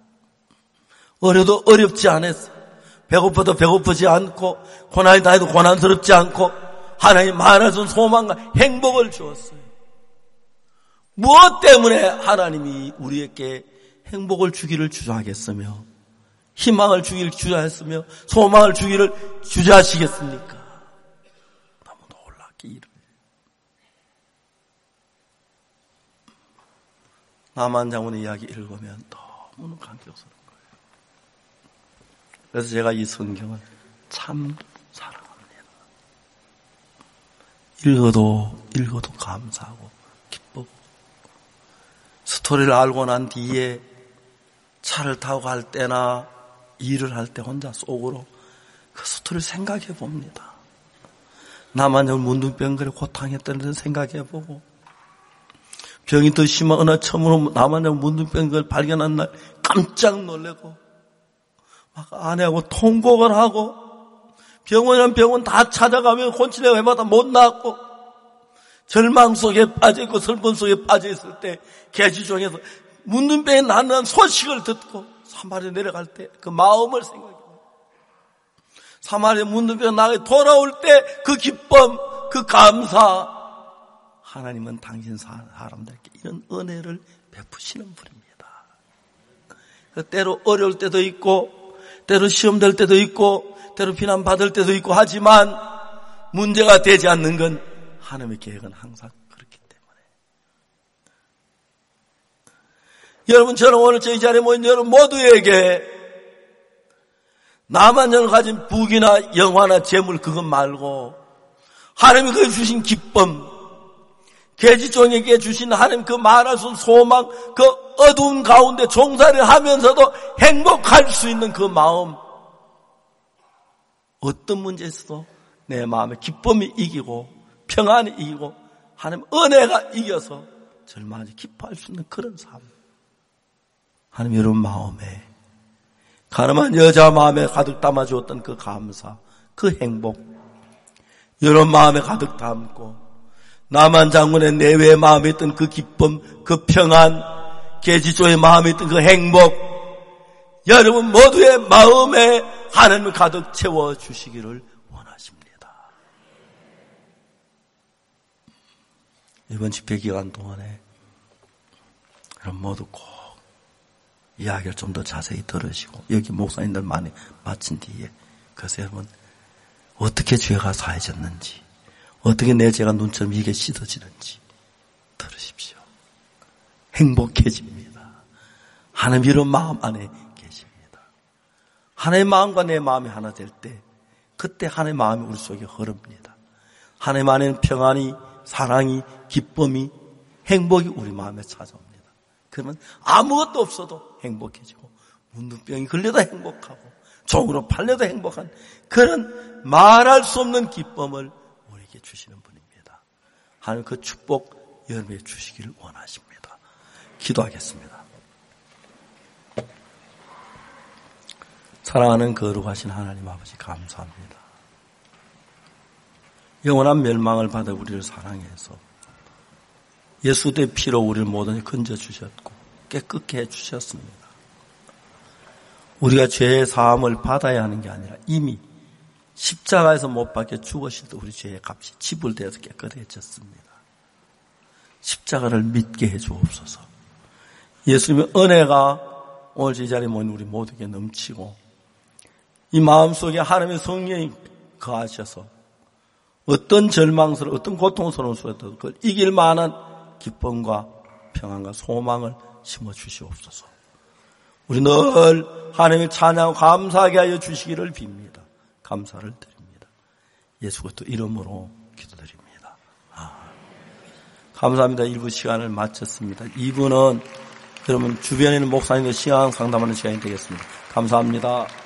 어려도 어렵지 않았어요. 배고파도 배고프지 않고 고난이 다해도 고난스럽지 않고 하나님 많아진 소망과 행복을 주었어요. 무엇 때문에 하나님이 우리에게 행복을 주기를 주저하겠으며 희망을 주기를 주저하겠으며 소망을 주기를 주저하시겠습니까? 너무 놀랍게 이르. 나만 장군의 이야기 읽으면 너무나 감격스러운 거예요. 그래서 제가 이 성경을 참 사랑합니다. 읽어도 읽어도 감사하고 기쁘고 스토리를 알고 난 뒤에 차를 타고 갈 때나 일을 할 때 혼자 속으로 그 스토리를 생각해 봅니다. 나만 좀 문둥병 그래 고탕했다는 걸 생각해 보고 병이 더 심한 어느 처음으로 나만 좀 문둥병 걸 발견한 날 깜짝 놀래고 막 아내하고 통곡을 하고 병원이란 병원 다 찾아가면 혼치료 해마다 못 나았고 절망 속에 빠져있고 슬픔 속에 빠져있을 때 계지종에서 문둥병이 난다는 소식을 듣고 사마리아 내려갈 때 그 마음을 생각해요. 사마리아 문둥병 나게 돌아올 때 그 기쁨, 그 감사. 하나님은 당신 사람들에게 이런 은혜를 베푸시는 분입니다. 때로 어려울 때도 있고 때로 시험될 때도 있고 때로 비난받을 때도 있고 하지만 문제가 되지 않는 건 하나님의 계획은 항상 그렇기 때문에. 여러분, 저는 오늘 저희 자리에 모인 여러분 모두에게 나만을 가진 부귀나 영화나 재물 그것 말고 하나님이 그 주신 기쁨, 계지종에게 주신 하나님 그 말할 수 없는 소망, 그 어두운 가운데 종살이를 하면서도 행복할 수 있는 그 마음, 어떤 문제에서도 내 마음에 기쁨이 이기고 평안이 이기고 하나님 은혜가 이겨서 절망하지 기뻐할 수 있는 그런 삶. 하나님 여러분 마음에 가늠한 여자 마음에 가득 담아주었던 그 감사, 그 행복 여러분 마음에 가득 담고 나만 장군의 내외의 마음에 있던 그 기쁨, 그 평안, 계지조의 마음에 있던 그 행복 여러분 모두의 마음에 하나님을 가득 채워주시기를 원하십니다. 이번 집회 기간 동안에 여러분 모두 꼭 이야기를 좀 더 자세히 들으시고 여기 목사님들 많이 마친 뒤에 그래서 여러분 어떻게 죄가 사해졌는지 어떻게 내 죄가 눈처럼 이게 씻어지는지 들으십시오. 행복해집니다. 하나님 이런 마음 안에 계십니다. 하나님의 마음과 내 마음이 하나 될 때 그때 하나님의 마음이 우리 속에 흐릅니다. 하나님 안에는 평안이, 사랑이, 기쁨이, 행복이 우리 마음에 찾아옵니다. 그러면 아무것도 없어도 행복해지고 문둥병이 걸려도 행복하고 종으로 팔려도 행복한 그런 말할 수 없는 기쁨을 우리에게 주시는 분입니다. 하나님 그 축복 여러분에게 주시기를 원하십니다. 기도하겠습니다. 사랑하는 거룩하신 하나님 아버지 감사합니다. 영원한 멸망을 받아 우리를 사랑해서 예수의 피로 우리를 모든 건져주셨고 깨끗게 해주셨습니다. 우리가 죄의 사함을 받아야 하는 게 아니라 이미 십자가에서 못 박혀 죽으실 때 우리 죄의 값이 지불되어서 깨끗해졌습니다. 십자가를 믿게 해주옵소서. 예수님의 은혜가 오늘 이 자리에 모인 우리 모두에게 넘치고 이 마음속에 하나님의 성령이 거하셔서 어떤 절망스러운 어떤 고통스러운 소리도 그걸 이길 만한 기쁨과 평안과 소망을 심어주시옵소서. 우리 늘 하나님의 찬양하고 감사하게 하여 주시기를 빕니다. 감사를 드립니다. 예수 그리스도 이름으로 기도드립니다. 아, 감사합니다. 일 부 시간을 마쳤습니다. 이 부는 여러분 주변에 있는 목사님들 시간 상담하는 시간이 되겠습니다. 감사합니다.